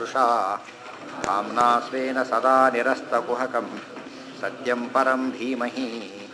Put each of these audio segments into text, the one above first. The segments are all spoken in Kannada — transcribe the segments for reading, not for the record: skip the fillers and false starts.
पुरुषा काम्ना स्वेन सदा निरस्तकुहकं सत्यं परं धीमहि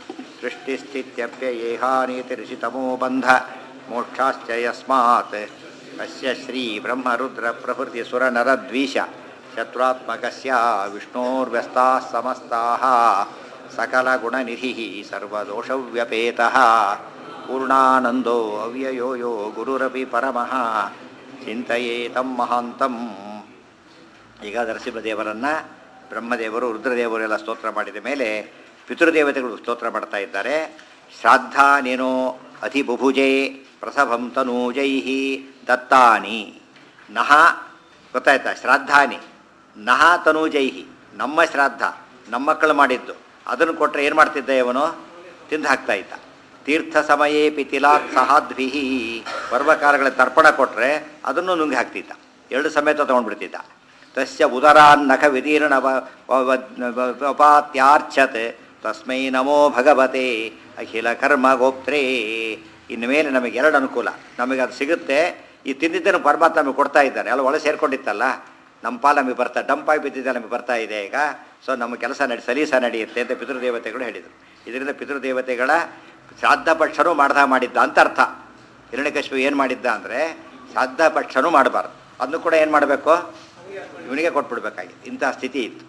सृष्टिस्थित्यप्ययेहानीतिरिषितमो बन्ध मोक्षाश्च यस्मात् अस्य श्रीब्रह्मरुद्रप्रभृतिसुरनरद्वीष शत्रुत्मकस्य विष्णोर्व्यस्ताः समस्ताः सकलगुणनिधिः सर्वदोषव्यपेतः पूर्णानन्दो अव्ययो यो गुरुरपि परमः ಚಿಂತೆಯೇತಂ ಮಹಾಂತಂ. ಈಗ ನರಸಿಂಹದೇವರನ್ನು ಬ್ರಹ್ಮದೇವರು ರುದ್ರದೇವರೆಲ್ಲ ಸ್ತೋತ್ರ ಮಾಡಿದ ಮೇಲೆ ಪಿತೃದೇವತೆಗಳು ಸ್ತೋತ್ರ ಮಾಡ್ತಾ ಇದ್ದಾರೆ. ಶ್ರಾದ್ದಾನೇನೋ ಅಧಿಬುಭುಜೆ ಪ್ರಸಭಂ ತನೂಜೈ ದತ್ತಾನಿ ನಹ. ಗೊತ್ತಾಯ್ತಾ? ಶ್ರಾದ್ದಾನಿ ನಹ ತನೂಜೈ, ನಮ್ಮ ಶ್ರಾದ್ದ ನಮ್ಮ ಮಕ್ಕಳು ಮಾಡಿದ್ದು ಅದನ್ನು ಕೊಟ್ಟರೆ ಏನು ಮಾಡ್ತಿದ್ದ ಇವನು? ತಿಂದು ಹಾಕ್ತಾ ಇದ್ದ. ತೀರ್ಥ ಸಮಯೇ ಪಿತಿಲಾತ್ ಸಹಾದ್ಭಿ, ಪರ್ವಕಾಲಗಳ ತರ್ಪಣ ಕೊಟ್ಟರೆ ಅದನ್ನು ನುಂಗಿ ಹಾಕ್ತಿದ್ದ, ಎರಡು ಸಮೇತ ತೊಗೊಂಡ್ಬಿಡ್ತಿದ್ದ. ತಸ್ಯ ಉದರಾನ್ನಖ ವಿದೀರ್ಣಪಾತ್ಯಾರ್ಚತ್ ತಸ್ಮೈ ನಮೋ ಭಗವತೆ ಅಖಿಲ ಕರ್ಮ ಗೋಪ್ತ್ರೇ. ಇನ್ನು ಮೇಲೆ ನಮಗೆ ಎರಡು ಅನುಕೂಲ, ನಮಗೆ ಅದು ಸಿಗುತ್ತೆ. ಈ ತಿಂದಿದ್ದನ್ನು ಪರಮಾತ್ಮ ನಮಗೆ ಕೊಡ್ತಾ ಇದ್ದಾನೆ, ಎಲ್ಲ ಒಳ ಸೇರ್ಕೊಂಡಿತ್ತಲ್ಲ, ನಮ್ಮ ಪಾಲು ನಮಗೆ ಬರ್ತಾ, ಡಂಪಾಗಿ ಬಿದ್ದಿದ್ದ ನಮಗೆ ಬರ್ತಾ ಇದೆ ಈಗ. ಸೊ ನಮ್ಮ ಕೆಲಸ ಸಲೀಸ ನಡೆಯುತ್ತೆ ಅಂತ ಪಿತೃದೇವತೆಗಳು ಹೇಳಿದರು. ಇದರಿಂದ ಪಿತೃದೇವತೆಗಳ ಶ್ರಾದ್ದ ಪಕ್ಷನೂ ಮಾಡಿದ್ದ ಅಂತ ಅರ್ಥ. ಹಿರಣ್ಯಕಶಿಪು ಏನು ಮಾಡಿದ್ದ ಅಂದರೆ ಶ್ರಾದ್ದ ಪಕ್ಷನೂ ಮಾಡಬಾರ್ದು, ಅದನ್ನು ಕೂಡ ಏನು ಮಾಡಬೇಕು? ಇವನಿಗೆ ಕೊಟ್ಬಿಡ್ಬೇಕಾಗಿ ಇಂಥ ಸ್ಥಿತಿ ಇತ್ತು.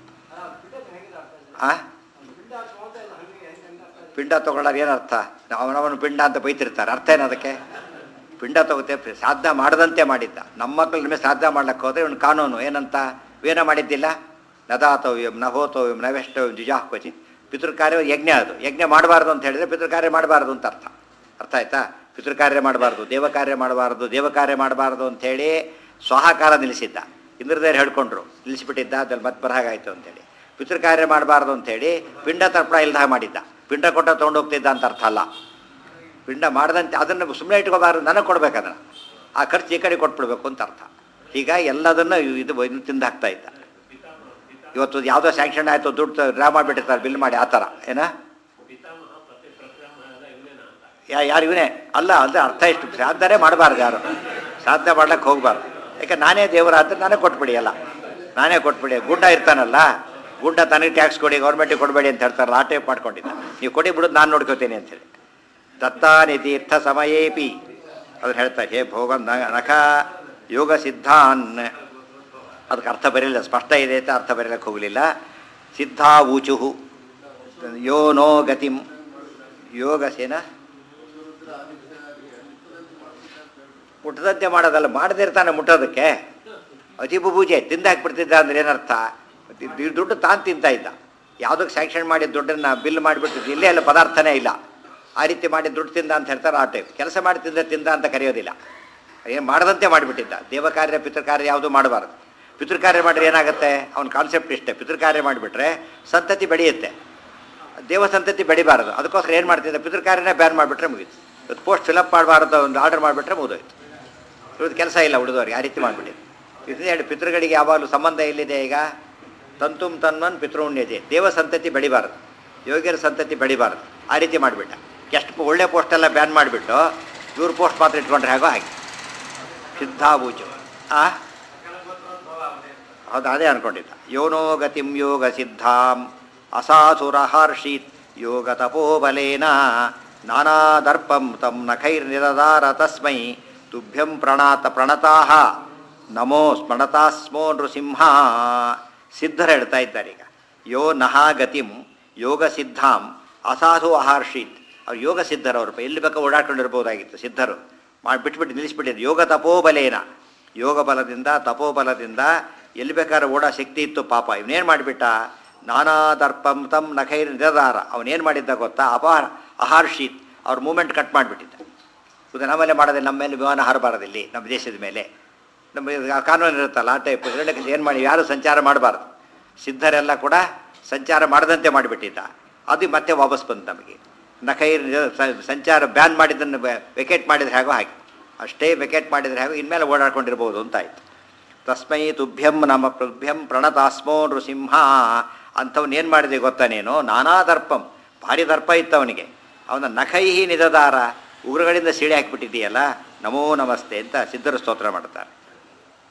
ಪಿಂಡ ತೊಗೊಳ್ಳೋದು ಏನರ್ಥ? ಅವನವನು ಪಿಂಡ ಅಂತ ಬೈತಿರ್ತಾರೆ, ಅರ್ಥ ಏನು ಅದಕ್ಕೆ? ಪಿಂಡ ತೊಗೋತೇವೆ, ಶ್ರಾದ್ದ ಮಾಡದಂತೆ ಮಾಡಿದ್ದ. ನಮ್ಮ ಮಕ್ಕಳ ಮೇಲೆ ಶ್ರಾದ್ದ ಮಾಡ್ಲಿಕ್ಕೆ ಹೋದರೆ ಇವನು ಕಾನೂನು ಏನಂತ? ವೇನ ಮಾಡಿದ್ದಿಲ್ಲ, ನದಾತವ್ಯಂ ನ ಹೋತವ್ಯಂ ನವೆಷ್ಟವ್ಯಂ ದ್ವಿಜಾಹ್ವಚಿತ್. ಪಿತೃಕಾರ್ಯ ಯಜ್ಞ, ಅದು ಯಜ್ಞ ಮಾಡಬಾರ್ದು ಅಂತ ಹೇಳಿದರೆ ಪಿತೃಕಾರ್ಯ ಮಾಡಬಾರ್ದು ಅಂತ ಅರ್ಥ. ಅರ್ಥ ಆಯ್ತಾ? ಪಿತೃಕಾರ್ಯ ಮಾಡಬಾರ್ದು, ದೇವಕಾರ್ಯ ಮಾಡಬಾರ್ದು, ದೇವಕಾರ್ಯ ಮಾಡಬಾರ್ದು ಅಂಥೇಳಿ ಸ್ವಹಾಕಾರ ನಿಲ್ಲಿಸಿದ್ದ. ಇಂದ್ರದೇವರು ಹೇಳ್ಕೊಂಡ್ರು, ನಿಲ್ಲಿಸಿಬಿಟ್ಟಿದ್ದ, ಅದ್ರಲ್ಲಿ ಮತ್ತೆ ಬರಹಾಗಾಯಿತು ಅಂತೇಳಿ. ಪಿತೃಕಾರ್ಯ ಮಾಡಬಾರ್ದು ಅಂಥೇಳಿ ಪಿಂಡ ತರ್ಪಣ ಇಲ್ದಾಗ ಮಾಡಿದ್ದ. ಪಿಂಡ ಕೊಟ್ಟ ತೊಗೊಂಡೋಗ್ತಿದ್ದ ಅಂತ ಅರ್ಥ ಅಲ್ಲ. ಪಿಂಡ ಮಾಡದಂತೆ ಅದನ್ನು ಸುಮ್ಮನೆ ಇಟ್ಕೋಬಾರ್ದು, ನನಗೆ ಕೊಡ್ಬೇಕು, ಅದನ್ನು ಆ ಖರ್ಚು ಈ ಕಡೆ ಕೊಟ್ಬಿಡ್ಬೇಕು ಅಂತ ಅರ್ಥ. ಹೀಗಾಗಿ ಎಲ್ಲದನ್ನು ಇದು ತಿಂದು ಹಾಕ್ತಾ ಇದ್ದ. ಇವತ್ತು ಯಾವುದೋ ಸ್ಯಾಂಕ್ಷನ್ ಆಯಿತು, ದುಡ್ಡು ಡ್ರಾ ಮಾಡಿಬಿಟ್ಟಿರ್ತಾರೆ ಬಿಲ್ ಮಾಡಿ, ಆ ಥರ ಏನ ಯಾರು ಇವನೇ ಅಲ್ಲ. ಅಂದರೆ ಅರ್ಥ ಇಷ್ಟು, ಶ್ರಾದ್ದನೇ ಮಾಡಬಾರ್ದು, ಯಾರು ಶ್ರಾದ್ದ ಮಾಡ್ಲಿಕ್ಕೆ ಹೋಗಬಾರ್ದು. ಯಾಕೆ ನಾನೇ ದೇವರ ಆದರೆ ನಾನೇ ಕೊಟ್ಬಿಡಿ, ಅಲ್ಲ ನಾನೇ ಕೊಟ್ಬಿಡಿ. ಗುಡ್ಡ ಇರ್ತಾನಲ್ಲ, ಗುಡ್ಡ ತನಗೆ ಟ್ಯಾಕ್ಸ್ ಕೊಡಿ, ಗೌರ್ಮೆಂಟಿಗೆ ಕೊಡಬೇಡಿ ಅಂತ ಹೇಳ್ತಾರಲ್ಲ, ಆ ಟೈಪ್ ಮಾಡ್ಕೊಂಡಿದ್ದ. ನೀವು ಕೊಡಿ ಬಿಡೋದು ನಾನು ನೋಡ್ಕೋತೀನಿ ಅಂತೇಳಿ. ದತ್ತಾನಿ ತೀರ್ಥ ಸಮಯೇಪಿ ಅದನ್ನು ಹೇಳ್ತಾರೆ. ಹೇ ಭೋಗನ್ ನಖ ಯೋಗ ಸಿದ್ಧಾನ್, ಅದಕ್ಕೆ ಅರ್ಥ ಬರಲಿಲ್ಲ, ಸ್ಪಷ್ಟ ಇದೆ ಅಂತ ಅರ್ಥ ಬರೀಲಕ್ಕೆ ಹೋಗಲಿಲ್ಲ. ಸಿದ್ಧಾ ಊಚುಹು ಯೋ ನೋ ಗತಿಂ ಯೋಗಸೇನ ಮುಟ್ಟದಂತೆ ಮಾಡೋದಲ್ಲ, ಮಾಡದೇ ಇರ್ತಾನೆ ಮುಟ್ಟೋದಕ್ಕೆ. ಅತಿಬುಭೂಜೆ ತಿಂದು ಹಾಕ್ಬಿಡ್ತಿದ್ದ ಅಂದರೆ ಏನರ್ಥ? ದುಡ್ಡು ತಾನು ತಿಂತಾ ಇದ್ದ. ಯಾವುದಕ್ಕೆ ಸ್ಯಾಂಕ್ಷನ್ ಮಾಡಿದ ದುಡ್ಡನ್ನು ಬಿಲ್ ಮಾಡಿಬಿಡ್ತಿದ್ದು, ಇಲ್ಲೇ ಎಲ್ಲ ಪದಾರ್ಥನೇ ಇಲ್ಲ, ಆ ರೀತಿ ಮಾಡಿ ದುಡ್ಡು ತಿಂದ ಅಂತ ಹೇಳ್ತಾರೆ. ಆ ಟೈಪ್ ಕೆಲಸ ಮಾಡಿ ತಿಂದ ಅಂತ ಕರೆಯೋದಿಲ್ಲ, ಏನು ಮಾಡದಂತೆ ಮಾಡಿಬಿಟ್ಟಿದ್ದ. ದೇವಕಾರ್ಯ ಪಿತೃಕಾರ್ಯ ಯಾವುದೂ ಮಾಡಬಾರ್ದು. ಪಿತೃಕಾರ್ಯ ಮಾಡಿದ್ರೆ ಏನಾಗುತ್ತೆ? ಅವನ ಕಾನ್ಸೆಪ್ಟ್ ಇಷ್ಟೇ, ಪಿತೃಕಾರ್ಯ ಮಾಡಿಬಿಟ್ರೆ ಸಂತತಿ ಬೆಳೆಯುತ್ತೆ, ದೇವ ಸಂತತಿ ಬೆಳಿಬಾರದು. ಅದಕ್ಕೋಸ್ಕರ ಏನು ಮಾಡ್ತಿದ್ದ? ಪಿತೃಕಾರ್ಯನೇ ಬ್ಯಾನ್ ಮಾಡಿಬಿಟ್ರೆ ಮುಗೀತು. ಇವತ್ತು ಪೋಸ್ಟ್ ಫಿಲಪ್ ಮಾಡಬಾರ್ದು, ಒಂದು ಆರ್ಡರ್ ಮಾಡಿಬಿಟ್ರೆ ಮುಗಿದೋಯ್ತು. ಇವತ್ತು ಕೆಲಸ ಇಲ್ಲ ಉಳಿದವ್ರಿಗೆ, ಆ ರೀತಿ ಮಾಡಿಬಿಟ್ಟಿದ್ದು. ಇದನ್ನ ಹೇಳಿ ಪಿತೃಗಳಿಗೆ ಯಾವಾಗಲೂ ಸಂಬಂಧ ಎಲ್ಲಿದೆ? ಈಗ ತಂತುಂ ತನ್ವನ್ ಪಿತೃಣ್ಯತೆ, ದೇವ ಸಂತತಿ ಬೆಳಿಬಾರದು, ಯೋಗ್ಯರ ಸಂತತಿ ಬೆಳಿಬಾರದು, ಆ ರೀತಿ ಮಾಡಿಬಿಟ್ಟ. ಎಷ್ಟು ಒಳ್ಳೆ ಪೋಸ್ಟೆಲ್ಲ ಬ್ಯಾನ್ ಮಾಡಿಬಿಟ್ಟು ಇವ್ರ ಪೋಸ್ಟ್ ಮಾತ್ರ ಇಟ್ಕೊಂಡ್ರೆ ಹೇಗೋ ಹಾಗೆ. ಸಿದ್ಧಾಬೂಜು ಹೌದು, ಅದೇ ಅಂದ್ಕೊಂಡಿದ್ದ. ಯೋನೋ ಗತಿಂ ಯೋಗ ಸಿದ್ಧಾಂ ಅಸಾಸುರಹರ್ಷಿತ್ ಯೋಗ ತಪೋಬಲೇನ ನಾನಾದರ್ಪಂ ತಂ ನಖೈರ್ನಿರದಾರ ತಸ್ಮೈ ತುಭ್ಯಂ ಪ್ರಣತಾಹ ನಮೋ ಸ್ಮರಣತಾಸ್ಮೋ ನೃಸಿಂಹ. ಸಿದ್ಧರು ಹೇಳ್ತಾ ಇದ್ದಾರೆ ಈಗ. ಯೋ ನಹ ಗತಿಂ ಯೋಗ ಸಿದ್ಧಾಂ ಅಸಾಧು ಅಹರ್ಷಿತ್. ಅವ್ರು ಯೋಗ ಸಿದ್ಧರವ್ರಪ್ಪ, ಎಲ್ಲಿ ಬೇಕಾ ಓಡಾಡ್ಕೊಂಡಿರ್ಬೋದಾಗಿತ್ತು. ಸಿದ್ಧರು ಬಿಟ್ಬಿಟ್ಟು ನಿಲ್ಲಿಸ್ಬಿಟ್ಟಿದ್ದು. ಯೋಗ ತಪೋಬಲೇನ, ಯೋಗ ಬಲದಿಂದ ತಪೋಬಲದಿಂದ ಎಲ್ಲಿ ಬೇಕಾದ್ರೆ ಓಡೋ ಶಕ್ತಿ ಇತ್ತು ಪಾಪ. ಇವನೇನು ಮಾಡಿಬಿಟ್ಟ? ನಾನಾದರ್ಪಂ ತಂ ನಖೈರ್ ನಿರದಾರ. ಅವನೇನು ಮಾಡಿದ್ದ ಗೊತ್ತಾ? ಅಹರ್ಷಿತ್, ಅವ್ರ ಮೂಮೆಂಟ್ ಕಟ್ ಮಾಡಿಬಿಟ್ಟಿದ್ದ. ಇದು ನಮ್ಮಲ್ಲೇ ಮಾಡೋದೇ, ನಮ್ಮ ಮೇಲೆ ವಿಮಾನ ಹಾರಬಾರದಿಲ್ಲಿ, ನಮ್ಮ ದೇಶದ ಮೇಲೆ ನಮ್ಮ ಕಾನೂನು ಇರುತ್ತಲ್ಲ, ಆ ಟೈಪ್. ಏನು ಮಾಡಿ ಯಾರು ಸಂಚಾರ ಮಾಡಬಾರ್ದು. ಸಿದ್ಧರೆಲ್ಲ ಕೂಡ ಸಂಚಾರ ಮಾಡದಂತೆ ಮಾಡಿಬಿಟ್ಟಿದ್ದ. ಅದು ಮತ್ತೆ ವಾಪಸ್ ಬಂತು ನಮಗೆ. ನಖೈರ್ ಸಂಚಾರ ಬ್ಯಾನ್ ಮಾಡಿದ್ದನ್ನು ವೆಕೇಟ್ ಮಾಡಿದರೆ ಹೇಗೋ ಹಾಗೆ, ಅಷ್ಟೇ ವೆಕೇಟ್ ಮಾಡಿದರೆ ಹೇಗೋ ಇನ್ಮೇಲೆ ಓಡಾಡ್ಕೊಂಡಿರ್ಬೋದು ಅಂತ ಆಯಿತು. ತಸ್ಮೈ ತುಭ್ಯಂ ನಮ ತುಭ್ಯಂ ಪ್ರಣತಾಸ್ಮೋ ನೃಸಿಂಹ. ಅಂಥವ್ನೇನು ಮಾಡಿದೆ ಗೊತ್ತಾ ನೀನು? ನಾನಾ ದರ್ಪಂ, ಭಾರಿ ದರ್ಪ ಇತ್ತು ಅವನಿಗೆ. ಅವನ ನಖೈಹಿ ನಿದದಾರ, ಉಗುರುಗಳಿಂದ ಸೀಳಿ ಹಾಕಿಬಿಟ್ಟಿದ್ದೀಯಲ್ಲ, ನಮೋ ನಮಸ್ತೆ ಅಂತ ಸಿದ್ಧರು ಸ್ತೋತ್ರ ಮಾಡ್ತಾರೆ.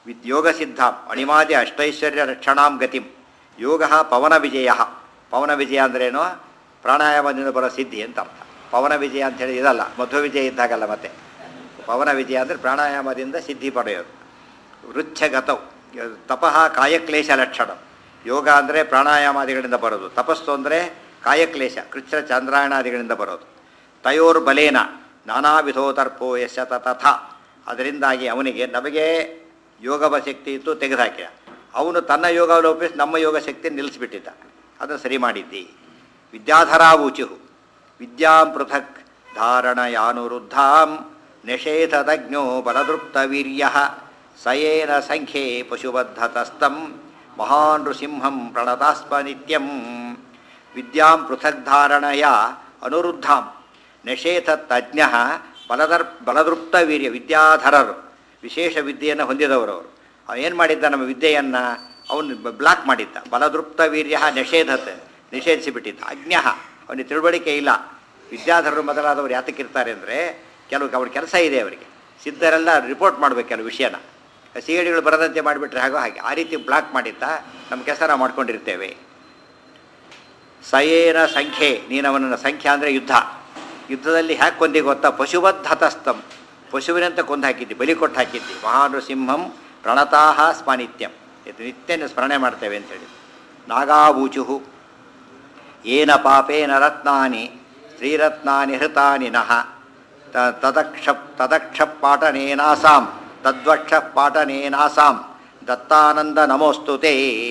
ಯೋಗ ಸಿದ್ಧಾಂ ಅಣಿಮಾದಿ ಅಷ್ಟೈಶ್ವರ್ಯ ರಕ್ಷಣಾಂ ಗತಿಂ ಯೋಗ ಪವನ ವಿಜಯ. ಪವನ ವಿಜಯ ಅಂದ್ರೇನು? ಪ್ರಾಣಾಯಾಮದಿಂದ ಬರೋ ಸಿದ್ಧಿ ಅಂತ ಅರ್ಥ. ಪವನ ವಿಜಯ ಅಂಥೇಳಿ ಇದಲ್ಲ, ಮಧ್ವ ವಿಜಯ ಇದ್ದಾಗಲ್ಲ. ಮತ್ತೆ ಪವನ ವಿಜಯ ಅಂದರೆ ಪ್ರಾಣಾಯಾಮದಿಂದ ಸಿದ್ಧಿ ಪಡೆಯೋದು. ವೃಚ್ಛಗತೌ ತಪಃ ಕಾಯಕ್ಲೇಶ ಲಕ್ಷಣ. ಯೋಗ ಅಂದರೆ ಪ್ರಾಣಾಯಾಮಾದಿಗಳಿಂದ ಬರೋದು, ತಪಸ್ಸು ಅಂದರೆ ಕಾಯಕ್ಲೇಶ ಕೃಚ್ಛ ಚಂದ್ರಾಯಣಾದಿಗಳಿಂದ ಬರೋದು. ತಯೋರ್ ಬಲೇನ ನಾನಾ ವಿಧೋತರ್ಪೋ ಯಶ ತಥ. ಅದರಿಂದಾಗಿ ಅವನಿಗೆ ನಮಗೆ ಯೋಗವ ಶಕ್ತಿ ಇತ್ತು, ತೆಗೆದುಹಾಕಿದ. ಅವನು ತನ್ನ ಯೋಗ ಲೋಪಿಸಿ ನಮ್ಮ ಯೋಗ ಶಕ್ತಿ ನಿಲ್ಲಿಸಿಬಿಟ್ಟಿದ್ದ. ಅದನ್ನು ಸರಿ ಮಾಡಿದ್ದಿ. ವಿದ್ಯಾಧರಾವೂಚು ವಿದ್ಯಾಂ ಪೃಥಕ್ ಧಾರಣಯಾನುರುದ್ಧಾಂ ನಿಷೇಧದಜ್ಞೋ ಬಲದೃಪ್ತವೀರ್ಯ ಸಯೇನ ಸಂಖ್ಯೆ ಪಶುಬದ್ಧತಸ್ತಂ ಮಹಾನ್ ನೃಸಿಂಹಂ ಪ್ರಣತಾಸ್ಮ ನಿತ್ಯಂ. ವಿದ್ಯಾಂ ಪೃಥಕ್ ಧಾರಣಯ ಅನುರುದ್ಧಾಂ ನಿಷೇಧ ತಜ್ಞ ಬಲದೃಪ್ತವೀರ್ಯ. ವಿದ್ಯಾಧರರು ವಿಶೇಷ ವಿದ್ಯೆಯನ್ನು ಹೊಂದಿದವರವರು. ಏನು ಮಾಡಿದ್ದ? ನಮ್ಮ ವಿದ್ಯೆಯನ್ನು ಅವನು ಬ್ಲಾಕ್ ಮಾಡಿದ್ದ. ಬಲದೃಪ್ತ ವೀರ್ಯ ನಿಷೇಧಿಸಿಬಿಟ್ಟಿದ್ದ. ಅಜ್ಞ ಅವನಿಗೆ ತಿಳುವಳಿಕೆ ಇಲ್ಲ. ವಿದ್ಯಾಧರರು ಮೊದಲಾದವರು ಯಾತಕ್ಕಿರ್ತಾರೆ ಅಂದರೆ ಅವ್ರ ಕೆಲಸ ಇದೆ ಅವರಿಗೆ. ಸಿದ್ಧರೆಲ್ಲ ರಿಪೋರ್ಟ್ ಮಾಡಬೇಕು ಕೆಲವು ವಿಷಯನ. ಸಿ ಐ ಡಿಗಳು ಬರದಂತೆ ಮಾಡಿಬಿಟ್ರೆ ಹಾಗೆ ಆ ರೀತಿ ಬ್ಲಾಕ್ ಮಾಡಿದ್ದ. ನಮ್ಮ ಕೆಲಸ ನಾವು ಮಾಡ್ಕೊಂಡಿರ್ತೇವೆ. ಸಯೇನ ಸಂಖ್ಯೆ, ನೀನವನ ಸಂಖ್ಯೆ ಅಂದರೆ ಯುದ್ಧದಲ್ಲಿ ಹ್ಯಾಕೆ ಕೊಂದಿ ಗೊತ್ತಾ? ಪಶುಬದ್ಧ ಹತಸ್ತಂ, ಪಶುವಿನಂತ ಕೊಂದು ಹಾಕಿದ್ದಿ, ಬಲಿ ಕೊಟ್ಟು ಹಾಕಿದ್ದಿ. ಮಹಾನೃಸಿಂಹಂ ಪ್ರಣತಾಹ ಸ್ಮನಿತ್ಯಂ, ಇದು ನಿತ್ಯನ ಸ್ಮರಣೆ ಮಾಡ್ತೇವೆ ಅಂತೇಳಿ. ನಾಗಾವೂಚು ಏನ ಪಾಪೇನ ರತ್ನಾನಿ ಸ್ತ್ರೀರತ್ನಾನಿ ಹೃತಾನಿ ನಃ ತದಕ್ಷ ಪಾಠನೇನಾಸಾಂ ತದ್ವಕ್ಷ ಪಾಠನೇನಾಸಾಂ ದತ್ತಾನಂದ ನಮೋಸ್ತುತೇ.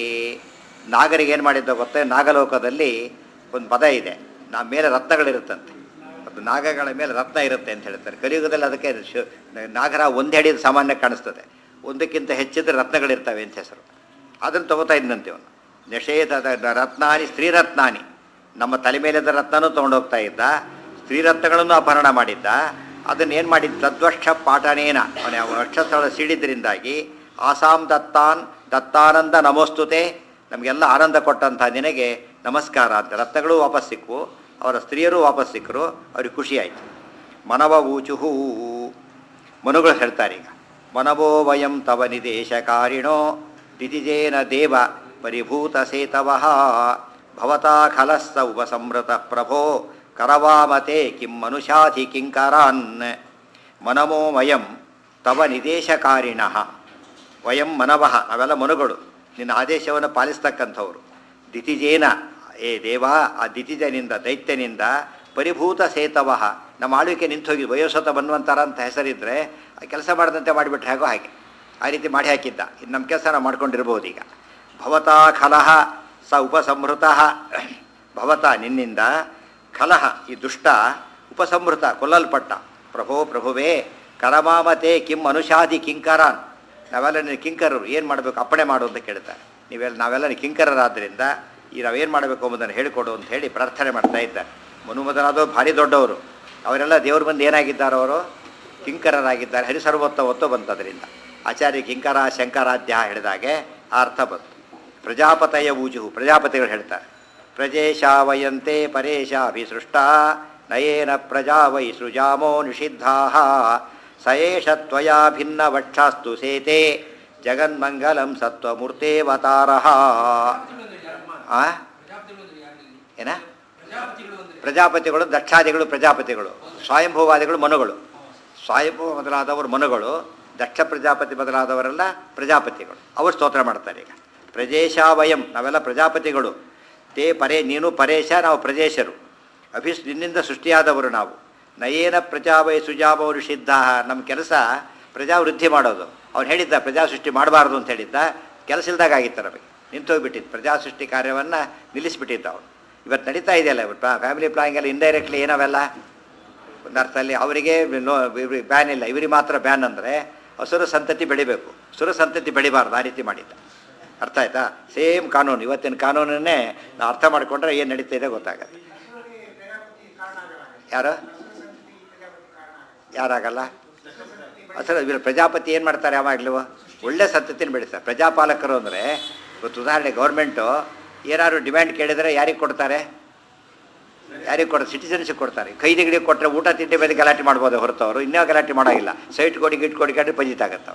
ನಾಗರಿಗೆ ಏನು ಮಾಡಿದ್ದ ಗೊತ್ತೇ? ನಾಗಲೋಕದಲ್ಲಿ ಒಂದು ಪದ ಇದೆ, ಮೇಲೆ ರತ್ನಗಳಿರುತ್ತಂತೆ. ಅದು ನಾಗಗಳ ಮೇಲೆ ರತ್ನ ಇರುತ್ತೆ ಅಂತ ಹೇಳ್ತಾರೆ. ಕಲಿಯುಗದಲ್ಲಿ ಅದಕ್ಕೆ ನಾಗರ ಒಂದು ಹೆಡಿದ ಸಾಮಾನ್ಯ ಕಾಣಿಸ್ತದೆ, ಒಂದಕ್ಕಿಂತ ಹೆಚ್ಚಿದ್ರೆ ರತ್ನಗಳಿರ್ತವೆ ಅಂತ ಹೆಸರು. ಅದನ್ನು ತಗೋತಾ ಇದ್ದಂತೆ ಅವನು. ನಿಷೇಧದ ರತ್ನಾನಿ ಸ್ತ್ರೀರತ್ನಾನಿ, ನಮ್ಮ ತಲೆ ಮೇಲಿದ್ದ ರತ್ನನೂ ತೊಗೊಂಡೋಗ್ತಾ ಇದ್ದ, ಸ್ತ್ರೀರತ್ನಗಳನ್ನು ಅಪಹರಣ ಮಾಡಿದ್ದ. ಅದನ್ನು ಏನು ಮಾಡಿದ್ದ? ತದ್ವಕ್ಷ ಪಾಠನೇನ, ಅವನ ವಕ್ಷಸ್ಥಳ ಸಿಡಿದ್ರಿಂದಾಗಿ ಆಸಾಂ ದತ್ತಾನಂದ ನಮೋಸ್ತುತೆ, ನಮಗೆಲ್ಲ ಆನಂದ ಕೊಟ್ಟಂಥ ನಿನಗೆ ನಮಸ್ಕಾರ ಅಂತ. ರತ್ನಗಳು ವಾಪಸ್ ಸಿಕ್ಕವು, ಅವರ ಸ್ತ್ರೀಯರು ವಾಪಸ್ ಸಿಕ್ಕರು, ಅವ್ರಿಗೆ ಖುಷಿಯಾಯಿತು. ಮನವ ಊಚುಹೂ, ಮನುಗಳು ಹೇಳ್ತಾರೆ ಈಗ. ಮನವೋ ವಯಂ ತವ ನಿದೇಶಕಾರಿಣೋ ದಿತಿಜೇನ ದೇವ ಪರಿಭೂತ ಸೇತವಃ ಭವತಾ ಖಲಸ್ಸ ಉಪಸಂಹೃತ ಪ್ರಭೋ ಕರವಾಮತೆ ಕಿಂ ಮನುಷ್ಯಾಧಿ ಕಿಂಕರಾನ್. ಮನಮೋ ವಯಂ ತವ ನಿದೇಶಕಾರಿಣಃ, ವಯಂ ಮನವಃ, ನಾವೆಲ್ಲ ಮನುಗಳು, ನಿನ್ನ ಆದೇಶವನ್ನು ಪಾಲಿಸ್ತಕ್ಕಂಥವ್ರು. ದಿತಿಜೇನ, ಏ ದೇವ, ಆ ದಿತಿಜನಿಂದ ದೈತ್ಯನಿಂದ ಪರಿಭೂತ ಸೇತವಃ, ನಮ್ಮ ಆಳ್ವಿಕೆ ನಿಂತು ಹೋಗಿ ವಯೋಸತ ಬನ್ವಂತರ ಅಂತ ಹೆಸರಿದ್ದರೆ ಕೆಲಸ ಮಾಡದಂತೆ ಮಾಡಿಬಿಟ್ರೆ ಹೇಗೋ ಹಾಗೆ ಆ ರೀತಿ ಮಾಡಿ ಹಾಕಿದ್ದ. ಇನ್ನು ನಮ್ಮ ಕೆಲಸ ನಾವು ಮಾಡ್ಕೊಂಡಿರ್ಬೋದು. ಈಗ ಭವತಾ ಖಲಹ ಸ ಉಪಸಂಹೃತ, ಭವತ ನಿನ್ನಿಂದ, ಖಲಹ ಈ ದುಷ್ಟ, ಉಪಸಂಹೃತ ಕೊಲ್ಲಲ್ಪಟ್ಟ, ಪ್ರಭೋ ಪ್ರಭುವೇ, ಕರಮಾಮತೆ ಕಿಂ ಅನುಷಾದಿ ಕಿಂಕರಾನ್, ನಾವೆಲ್ಲ ನಿನ್ನ ಕಿಂಕರರು, ಏನು ಮಾಡಬೇಕು ಅಪ್ಪಣೆ ಮಾಡು ಅಂತ ಕೇಳ್ತಾರೆ. ನಾವೆಲ್ಲ ಕಿಂಕರರಾದ್ದರಿಂದ ಈ ನಾವೇನು ಮಾಡಬೇಕು ಎಂಬುದನ್ನು ಹೇಳಿಕೊಡು ಅಂತ ಹೇಳಿ ಪ್ರಾರ್ಥನೆ ಮಾಡ್ತಾ ಇದ್ದಾರೆ. ಮನುಮದನಾದವರು ಭಾರಿ ದೊಡ್ಡವರು, ಅವರೆಲ್ಲ ದೇವ್ರ ಬಂದು ಏನಾಗಿದ್ದಾರೆ? ಅವರು ಕಿಂಕರರಾಗಿದ್ದಾರೆ. ಹರಿಸರ್ವೋತ್ತಮತ್ವ ಬಂತದರಿಂದ ಆಚಾರ್ಯ ಕಿಂಕರ ಶಂಕರಾಧ್ಯ ಹೇಳಿದಾಗೆ ಆ ಅರ್ಥ ಬಂತು. ಪ್ರಜಾಪತಯ ಊಜು, ಪ್ರಜಾಪತಿಗಳು ಹೇಳ್ತಾರೆ. ಪ್ರಜೇಶಾವಯಂತೆ ಪರೇಶಾಭಿಸೃಷ್ಟ ನಯೇನ ಪ್ರಜಾ ವೈ ಸೃಜಾಮೋ ನಿಷಿದ್ಧಾ ಸಯೇಷ ತ್ವಯಾ ಭಿನ್ನ ವಕ್ಷಾಸ್ತು ಸೇತೆ ಜಗನ್ಮಂಗಲಂ ಸತ್ವಮೂರ್ತೇವತಾರಃ. ಏನ? ಪ್ರಜಾಪತಿಗಳು, ದಕ್ಷಾದಿಗಳು ಪ್ರಜಾಪತಿಗಳು, ಸ್ವಯಂಭೂವಾದಿಗಳು ಮನುಗಳು. ಸ್ವಯಂಭೂ ಮೊದಲಾದವರು ಮನುಗಳು, ದಕ್ಷ ಪ್ರಜಾಪತಿ ಮೊದಲಾದವರೆಲ್ಲ ಪ್ರಜಾಪತಿಗಳು. ಅವರು ಸ್ತೋತ್ರ ಮಾಡ್ತಾರೆ. ಈಗ ಪ್ರಜೇಶಾವಯಂ, ನಾವೆಲ್ಲ ಪ್ರಜಾಪತಿಗಳು. ತೇ ಪರೇ, ನೀನು ಪರೇಶ, ನಾವು ಪ್ರಜೇಶರು. ನಿನ್ನಿಂದ ಸೃಷ್ಟಿಯಾದವರು ನಾವು. ನಯೇನ ಪ್ರಜಾವೈ ಸುಜಾಮವರು ಸಿದ್ಧ, ನಮ್ಮ ಕೆಲಸ ಪ್ರಜಾವೃದ್ಧಿ ಮಾಡೋದು. ಅವ್ನು ಹೇಳಿದ್ದ ಪ್ರಜಾ ಸೃಷ್ಟಿ ಮಾಡಬಾರ್ದು ಅಂತ ಹೇಳಿದ್ದ, ಕೆಲಸ ಇಲ್ದಾಗ ಆಗಿತ್ತು ನಮಗೆ, ನಿಂತೋಗ್ಬಿಟ್ಟಿದ್ದು. ಪ್ರಜಾ ಸೃಷ್ಟಿ ಕಾರ್ಯವನ್ನು ನಿಲ್ಲಿಸಿಬಿಟ್ಟಿದ್ದ ಅವನು. ಇವತ್ತು ನಡೀತಾ ಇದೆಯಲ್ಲ ಫ್ಯಾಮಿಲಿ ಪ್ಲಾನಿಂಗ್ ಎಲ್ಲ ಇಂಡೈರೆಕ್ಟ್ಲಿ ಏನವೆಲ್ಲ ಒಂದು ಅರ್ಥದಲ್ಲಿ ಅವರಿಗೆ ಬ್ಯಾನ್ ಇಲ್ಲ, ಇವರಿಗೆ ಮಾತ್ರ ಬ್ಯಾನ್. ಅಂದರೆ ಹಸುರ ಸಂತತಿ ಬೆಳಿಬೇಕು, ಸುರ ಸಂತತಿ ಬೆಳಿಬಾರ್ದು, ಆ ರೀತಿ ಮಾಡಿದ್ದ. ಅರ್ಥ ಆಯ್ತಾ? ಸೇಮ್ ಕಾನೂನು, ಇವತ್ತಿನ ಕಾನೂನನ್ನೇ ನಾವು ಅರ್ಥ ಮಾಡಿಕೊಂಡ್ರೆ ಏನು ನಡೀತಾ ಇದೆ ಗೊತ್ತಾಗತ್ತೆ. ಯಾರಾಗಲ್ಲ ಅಸಲು ಇವರು ಪ್ರಜಾಪತಿ ಏನು ಮಾಡ್ತಾರೆ? ಯಾವಾಗಲೂ ಒಳ್ಳೆ ಸಂತತಿನ ಬೆಳೀತಾರೆ. ಪ್ರಜಾಪಾಲಕರು ಅಂದರೆ ಇವತ್ತು ಉದಾಹರಣೆ ಗೌರ್ಮೆಂಟು ಏನಾದ್ರು ಡಿಮ್ಯಾಂಡ್ ಕೇಳಿದರೆ ಯಾರಿಗೆ ಕೊಡ್ತಾರೆ? ಯಾರಿಗೆ ಕೊಡ್ತಾರೆ? ಸಿಟಿಸನ್ಸಿಗೆ ಕೊಡ್ತಾರೆ. ಖೈದಿಗಳಿಗೆ ಕೊಟ್ಟರೆ ಊಟ ತಿಂಡಿ ಮೇಲೆ ಗಲಾಟೆ ಮಾಡ್ಬೋದು ಹೊರತು ಅವರು ಇನ್ನೂ ಗಲಾಟೆ ಮಾಡೋಂಗಿಲ್ಲ. ಸೈಟ್ ಕೊಡಿ ಗಿಟ್ ಕೊಡಿ ಪಂಜಿತಾಗತ್ತವೆ.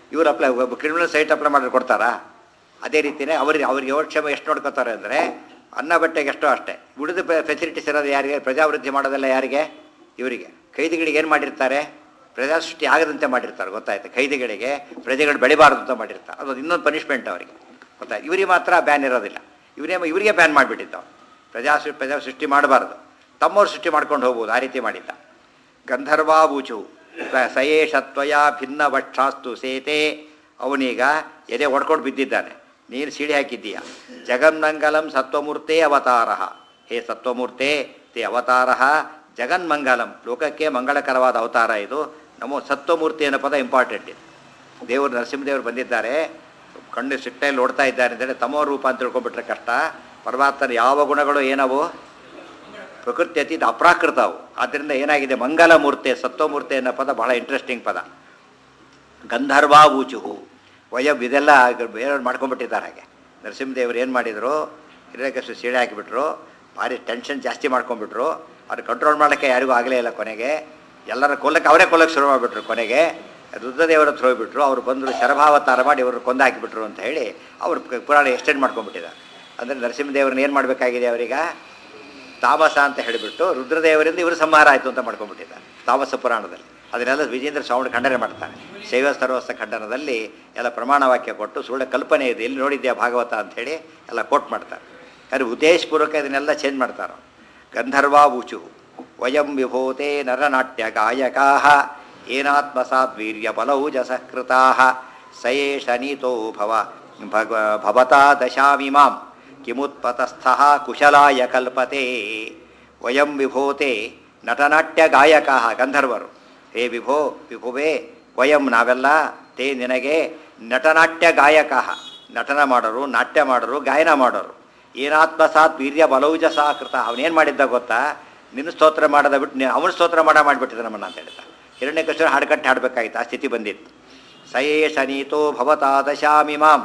ಇವ್ರು ಅಪ್ಲೈ ಕ್ರಿಮಿನಲ್ ಸೈಟ್ ಅಪ್ಲೈ ಮಾಡಿ ಕೊಡ್ತಾರಾ? ಅದೇ ರೀತಿಯೇ ಅವ್ರಿಗೆ ಯೋಗಕ್ಷೇಮ ಎಷ್ಟು ನೋಡ್ಕೋತಾರೆ ಅಂದರೆ ಅನ್ನ ಬಟ್ಟೆಗೆ ಎಷ್ಟೋ ಅಷ್ಟೇ. ಉಳಿದ ಫೆಸಿಲಿಟೀಸ್ ಇರೋದು ಯಾರಿಗೆ? ಪ್ರಜಾವೃದ್ಧಿ ಮಾಡೋದೆಲ್ಲ ಯಾರಿಗೆ? ಇವರಿಗೆ. ಖೈದಿಗಳಿಗೆ ಏನು ಮಾಡಿರ್ತಾರೆ? ಪ್ರಜಾಸೃಷ್ಟಿ ಆಗದಂತೆ ಮಾಡಿರ್ತಾರೆ, ಗೊತ್ತಾಯ್ತು. ಖೈದಿಗಳಿಗೆ ಪ್ರಜೆಗಳು ಬೆಳಿಬಾರ್ದು ಅಂತ ಮಾಡಿರ್ತಾರೆ, ಅದು ಇನ್ನೊಂದು ಪನಿಷ್ಮೆಂಟ್ ಅವರಿಗೆ, ಗೊತ್ತಾಯ್ತು. ಇವರಿಗೆ ಮಾತ್ರ ಬ್ಯಾನ್ ಇರೋದಿಲ್ಲ. ಇವರಿಗೆ ಬ್ಯಾನ್ ಮಾಡಿಬಿಟ್ಟಿದ್ದಾವೆ. ಪ್ರಜಾ ಸೃಷ್ಟಿ ಮಾಡಬಾರ್ದು, ತಮ್ಮವ್ರು ಸೃಷ್ಟಿ ಮಾಡ್ಕೊಂಡು ಹೋಗ್ಬೋದು, ಆ ರೀತಿ ಮಾಡಿದ್ದ. ಗಂಧರ್ವಾಬೂಚು ಸಯೇಷತ್ವಯ ಭಿನ್ನ ವಕ್ಷಾಸ್ತು ಸೇತೆ. ಅವನೀಗ ಎದೆ ಒಡ್ಕೊಂಡು ಬಿದ್ದಿದ್ದಾನೆ, ನೀನು ಸೀಳಿ ಹಾಕಿದ್ದೀಯ. ಜಗನ್ಮಂಗಲಂ ಸತ್ವಮೂರ್ತೆ ಅವತಾರ. ಹೇ ಸತ್ವಮೂರ್ತೆ ತೇ ಅವತಾರ ಜಗನ್ಮಂಗಲಂ, ಲೋಕಕ್ಕೆ ಮಂಗಳಕರವಾದ ಅವತಾರ ಇದು. ನಮೋ ಸತ್ವಮೂರ್ತಿ ಅನ್ನೋ ಪದ ಇಂಪಾರ್ಟೆಂಟ್ ಇದು. ದೇವರು ನರಸಿಂಹದೇವರು ಬಂದಿದ್ದಾರೆ, ಕಣ್ಣು ಸಿಟ್ಟಲ್ಲಿ ಓಡ್ತಾ ಇದ್ದಾರೆ ಅಂತೇಳಿ ತಮೋ ರೂಪ ಅಂತ ತಿಳ್ಕೊಂಡ್ಬಿಟ್ರೆ ಕಷ್ಟ. ಪರಮಾತ್ಮನ ಯಾವ ಗುಣಗಳು ಏನವು? ಪ್ರಕೃತಿ ಅತಿ ಅಪ್ರಾಕೃತ ಅವು. ಆದ್ದರಿಂದ ಏನಾಗಿದೆ? ಮಂಗಲ ಮೂರ್ತಿ, ಸತ್ವಮೂರ್ತಿ ಅನ್ನೋ ಪದ ಬಹಳ ಇಂಟ್ರೆಸ್ಟಿಂಗ್ ಪದ. ಗಂಧರ್ವಾಬೂಚುಹು ವಯಂ, ಇದೆಲ್ಲ ಬೇರೆಯವ್ರು ಮಾಡ್ಕೊಂಡ್ಬಿಟ್ಟಿದ್ದಾರೆ. ಹಾಗೆ ನರಸಿಂಹದೇವರು ಏನು ಮಾಡಿದರು? ಹಿರಣ್ಯಕಶಿಪು ಸೀಳೆ ಹಾಕಿಬಿಟ್ರು, ಭಾರಿ ಟೆನ್ಷನ್ ಜಾಸ್ತಿ ಮಾಡ್ಕೊಂಡ್ಬಿಟ್ರು. ಅವ್ರು ಕಂಟ್ರೋಲ್ ಮಾಡೋಕ್ಕೆ ಯಾರಿಗೂ ಆಗಲೇ ಇಲ್ಲ. ಕೊನೆಗೆ ಎಲ್ಲರ ಅವರೇ ಕೊಲ್ಲಕ್ಕೆ ಶುರು ಮಾಡಿಬಿಟ್ರು. ಕೊನೆಗೆ ರುದ್ರದೇವರ ಹತ್ರ ಹೋಗ್ಬಿಟ್ರು. ಅವರು ಬಂದರು, ಶರಭಾವತಾರ ಮಾಡಿ ಇವರು ಕೊಂದು ಹಾಕಿಬಿಟ್ರು ಅಂತ ಹೇಳಿ ಅವರು ಪುರಾಣ ಎಕ್ಸ್ಟೆಂಡ್ ಮಾಡ್ಕೊಂಡ್ಬಿಟ್ಟಿದ್ದಾರೆ. ಅಂದರೆ ನರಸಿಂಹದೇವ್ರನ್ನ ಏನು ಮಾಡಬೇಕಾಗಿದೆ? ಅವರೀಗ ತಾಮಸ ಅಂತ ಹೇಳಿಬಿಟ್ಟು ರುದ್ರದೇವರಿಂದ ಇವರು ಸಂಹಾರ ಆಯಿತು ಅಂತ ಮಾಡ್ಕೊಂಡ್ಬಿಟ್ಟಿದ್ದಾರೆ ತಾಮಸ ಪುರಾಣದಲ್ಲಿ. ಅದನ್ನೆಲ್ಲ ವಿಜೇಂದ್ರ ಸ್ವಾಮಿ ಖಂಡನೆ ಮಾಡ್ತಾನೆ. ಶೈವ ಸರ್ವಸ್ವ ಖಂಡನದಲ್ಲಿ ಎಲ್ಲ ಪ್ರಮಾಣ ವಾಕ್ಯ ಕೊಟ್ಟು ಸುಳ್ಳ ಕಲ್ಪನೆ ಇದೆ, ಎಲ್ಲಿ ನೋಡಿದ್ಯಾ ಭಾಗವತ ಅಂಥೇಳಿ ಎಲ್ಲ ಕೋಟ್ ಮಾಡ್ತಾರೆ. ಆದರೆ ಉದ್ದೇಶಪೂರ್ವಕ ಇದನ್ನೆಲ್ಲ ಚೇಂಜ್ ಮಾಡ್ತಾರೆ. ಗಂಧರ್ವಾಬೂಚು ವಯಂ ವಿಭೂತೆ ನರನಾಟ್ಯ ಗಾಯಕಾ ಏನಾತ್ಮಸಾತ್ ವೀರ್ಯ ಬಲೌಜಸಕೃತಾ ಸಯೇಷ ನೀತೋ ಭವತಾ ದಶಾಮಿಮಾಂ ಕಿಮುತ್ಪತಸ್ಥಃ ಕುಶಲಾಯ ಕಲ್ಪತೆ. ವಯಂ ವಿಭೂತೆ ನಟನಾಟ್ಯ ಗಾಯಕಾ, ಗಂಧರ್ವರು. ಹೇ ವಿಭುವೇ ವಯಂ, ನಾವೆಲ್ಲ ತೇ ನಿನಗೆ ನಟನಾಟ್ಯ ಗಾಯಕ, ನಟನ ಮಾಡೋರು, ನಾಟ್ಯ ಮಾಡೋರು, ಗಾಯನ ಮಾಡೋರು. ಏನಾತ್ಮಸಾತ್ ವೀರ್ಯ ಬಲೌಜಸ ಕೃತ. ಅವನೇನು ಮಾಡಿದ್ದ ಗೊತ್ತಾ? ನಿನ್ನ ಸ್ತೋತ್ರ ಮಾಡೋದ ಬಿಟ್ಟು ಅವನ ಸ್ತೋತ್ರ ಮಾಡಿಬಿಟ್ಟಿದ್ದ ನಮ್ಮನ್ನು ಅಂತ ಹೇಳ್ತಾ. ಹಿರಣ್ಯಕಶಿಪು ಹಾಡುಕಟ್ಟಿ ಹಾಡಬೇಕಾಗಿತ್ತು, ಆ ಸ್ಥಿತಿ ಬಂದಿತ್ತು. ಸಯೇಷ ನೀತೋ ಭವತಾ ದಶಾಮಿಮಾಂ,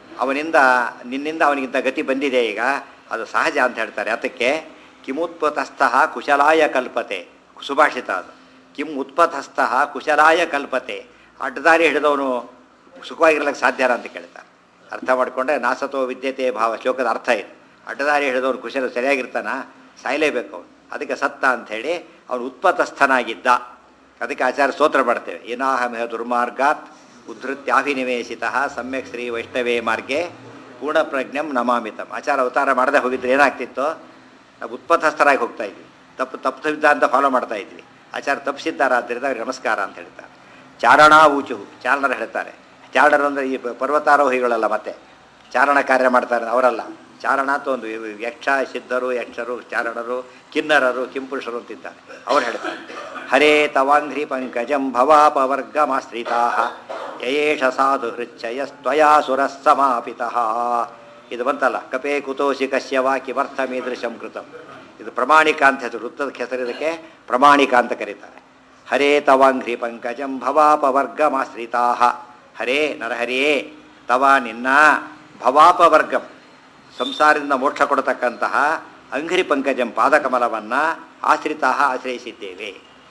ನಿನ್ನಿಂದ ಅವನಿಗಿಂತ ಗತಿ ಬಂದಿದೆ ಈಗ, ಅದು ಸಹಜ ಅಂತ ಹೇಳ್ತಾರೆ. ಅದಕ್ಕೆ ಕಿಮುತ್ಪತಸ್ಥಃ ಕುಶಲಾಯ ಕಲ್ಪತೆ, ಸುಭಾಷಿತ ಅದು. ಕಿಂ ಉತ್ಪತಸ್ಥಃ ಕುಶಲಾಯ ಕಲ್ಪತೆ, ಅಡ್ಡದಾರಿ ಹಿಡಿದವನು ಸುಖವಾಗಿರ್ಲಿಕ್ಕೆ ಸಾಧ್ಯರ ಅಂತ ಕೇಳ್ತಾರೆ. ಅರ್ಥ ಮಾಡಿಕೊಂಡ್ರೆ ನಾಸತೋ ವಿದ್ಯತೆ ಭಾವ ಶ್ಲೋಕದ ಅರ್ಥ ಇದೆ. ಅಡ್ಡದಾರಿ ಹಿಡಿದವನು ಕುಶಲ ಸರಿಯಾಗಿರ್ತಾನ, ಸಾಯಲೇಬೇಕು ಅವನು. ಅದಕ್ಕೆ ಸತ್ತ ಅಂಥೇಳಿ ಅವನು ಉತ್ಪತಸ್ಥನಾಗಿದ್ದ. ಅದಕ್ಕೆ ಆಚಾರ್ಯ ಸ್ತೋತ್ರ ಮಾಡ್ತೇವೆ. ಏನಾಹಮೇಹ ದುರ್ಮಾರ್ಗಾತ್ ಉದ್ಧತ್ಯಾಭಿನಿವೇಶಿತ ಸಮ್ಯಕ್ ಶ್ರೀ ವೈಷ್ಣವೇ ಮಾರ್ಗೆ ಪೂರ್ಣಪ್ರಜ್ಞಂ ನಮಾಮಿತಂ. ಆಚಾರ ಅವತಾರ ಮಾಡದೆ ಹೋಗಿದ್ರೆ ಏನಾಗ್ತಿತ್ತು? ನಾವು ಉತ್ಪತಸ್ಥರಾಗಿ ಹೋಗ್ತಾ ಇದ್ವಿ, ತಪ್ಪು ಸಿದ್ಧಾಂತ ಫಾಲೋ ಮಾಡ್ತಾ ಇದ್ವಿ. ಆಚಾರ ತಪ್ಪಿಸಿದ್ದಾರೆ, ಆದ್ದರಿಂದ ಅವ್ರಿಗೆ ನಮಸ್ಕಾರ ಅಂತ ಹೇಳ್ತಾರೆ. ಚಾರಣ ಊಚು, ಚಾರಣರು ಹೇಳ್ತಾರೆ. ಚಾರಣರು ಅಂದರೆ ಈ ಪರ್ವತಾರೋಹಿಗಳಲ್ಲ, ಮತ್ತೆ ಚಾರಣ ಕಾರ್ಯ ಮಾಡ್ತಾರೆ ಅವರಲ್ಲ. ಚಾರಣ ಅಂತ ಒಂದು ಯಕ್ಷ, ಸಿದ್ಧರು, ಯಕ್ಷರು, ಚಾರಣರು, ಕಿನ್ನರರು, ಕಿಂಪುರುಷರು ಅಂತಿದ್ದಾರೆ, ಅವ್ರು ಹೇಳ್ತಾರೆ. ಹರೇ ತವಾಂಘ್ರಿ ಪಂಕಜಂ ಭವಾಪವರ್ಗಮಾಶ್ರಿತಾ ಯಯೇಷ ಸಾಧು ಹೃಚ್ಛಯಸ್ತ್ವಯಾ ಸುರಃ ಸಮಾಪಿತಃ. ಇದು ಬಂತಲ್ಲ, ಕಪೇ ಕುತೋಷಿ ಕಶ್ಯವ ಕಿಮರ್ಥಮೀದೃಶಂ ಕೃತಂ. ಇದು ಪ್ರಮಾಣಿಕ ಅಂತ ಹೆಸರು, ವೃತ್ತದ ಹೆಸರಿದಕ್ಕೆ ಪ್ರಮಾಣಿಕ ಅಂತ ಕರೀತಾರೆ. ಹರೇ ತವಾಂಘ್ರಿ ಪಂಕಜಂ ಭವಾಪವರ್ಗಮಾಶ್ರಿತಾ. ಹರೇ ನರಹರಿಯೇ, ತವ ನಿನ್ನ, ಭವಾಪವರ್ಗಂ ಸಂಸಾರದಿಂದ ಮೋಕ್ಷ ಕೊಡತಕ್ಕಂತಹ ಅಂಘ್ರಿ ಪಂಕಜಂ ಪಾದಕಮಲವನ್ನು ಆಶ್ರಿತಾ ಆಶ್ರಯಿಸಿದ್ದೇವೆ.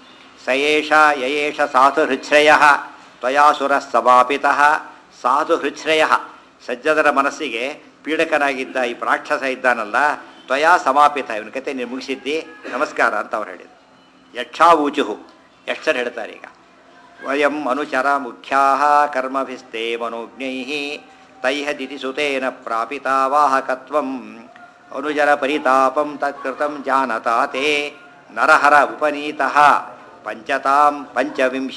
ಸಯೇಷ ಯಯೇಷ ಸಾಧು ಹೃಚ್ಛ್ರಯ ತ್ವಯಾಸುರ ಸಮಾಪಿತಃ. ಸಾಧು ಹೃಚ್ಛ್ರಯ, ಸಜ್ಜನರ ಮನಸ್ಸಿಗೆ ಪೀಡಕನಾಗಿದ್ದ ಈ ರಾಕ್ಷಸ ಇದ್ದಾನಲ್ಲ, ತ್ವಯಾ ಸಮಾಪಿತ, ಇವನ ಕತೆ ನೀನು ಮುಗಿಸಿದ್ದಿ, ನಮಸ್ಕಾರ ಅಂತ ಅವ್ರು ಹೇಳಿದರು. ಯಕ್ಷಾವೂಚುಹು, ಯಕ್ಷರು ಹೇಳ್ತಾರೆ ಈಗ. ವಯಂ ಅನುಚರ ಮುಖ್ಯಾ ಕರ್ಮಭಿಸ್ತೆ ಮನೋಜ್ಞೈ ತೈಹ ದಿತಿಸುತೇನ ಪ್ರಾಪಿತಾ ವಾಹಕತ್ವಂ ಅನುಜರ ಪರಿತಾಪಂ ತತ್ಕೃತಂ ಜಾನತಾ ತೇ ನರಹರ ಉಪನೀತಃ ಪಂಚತಾಂ ಪಂಚವಿಂಶ.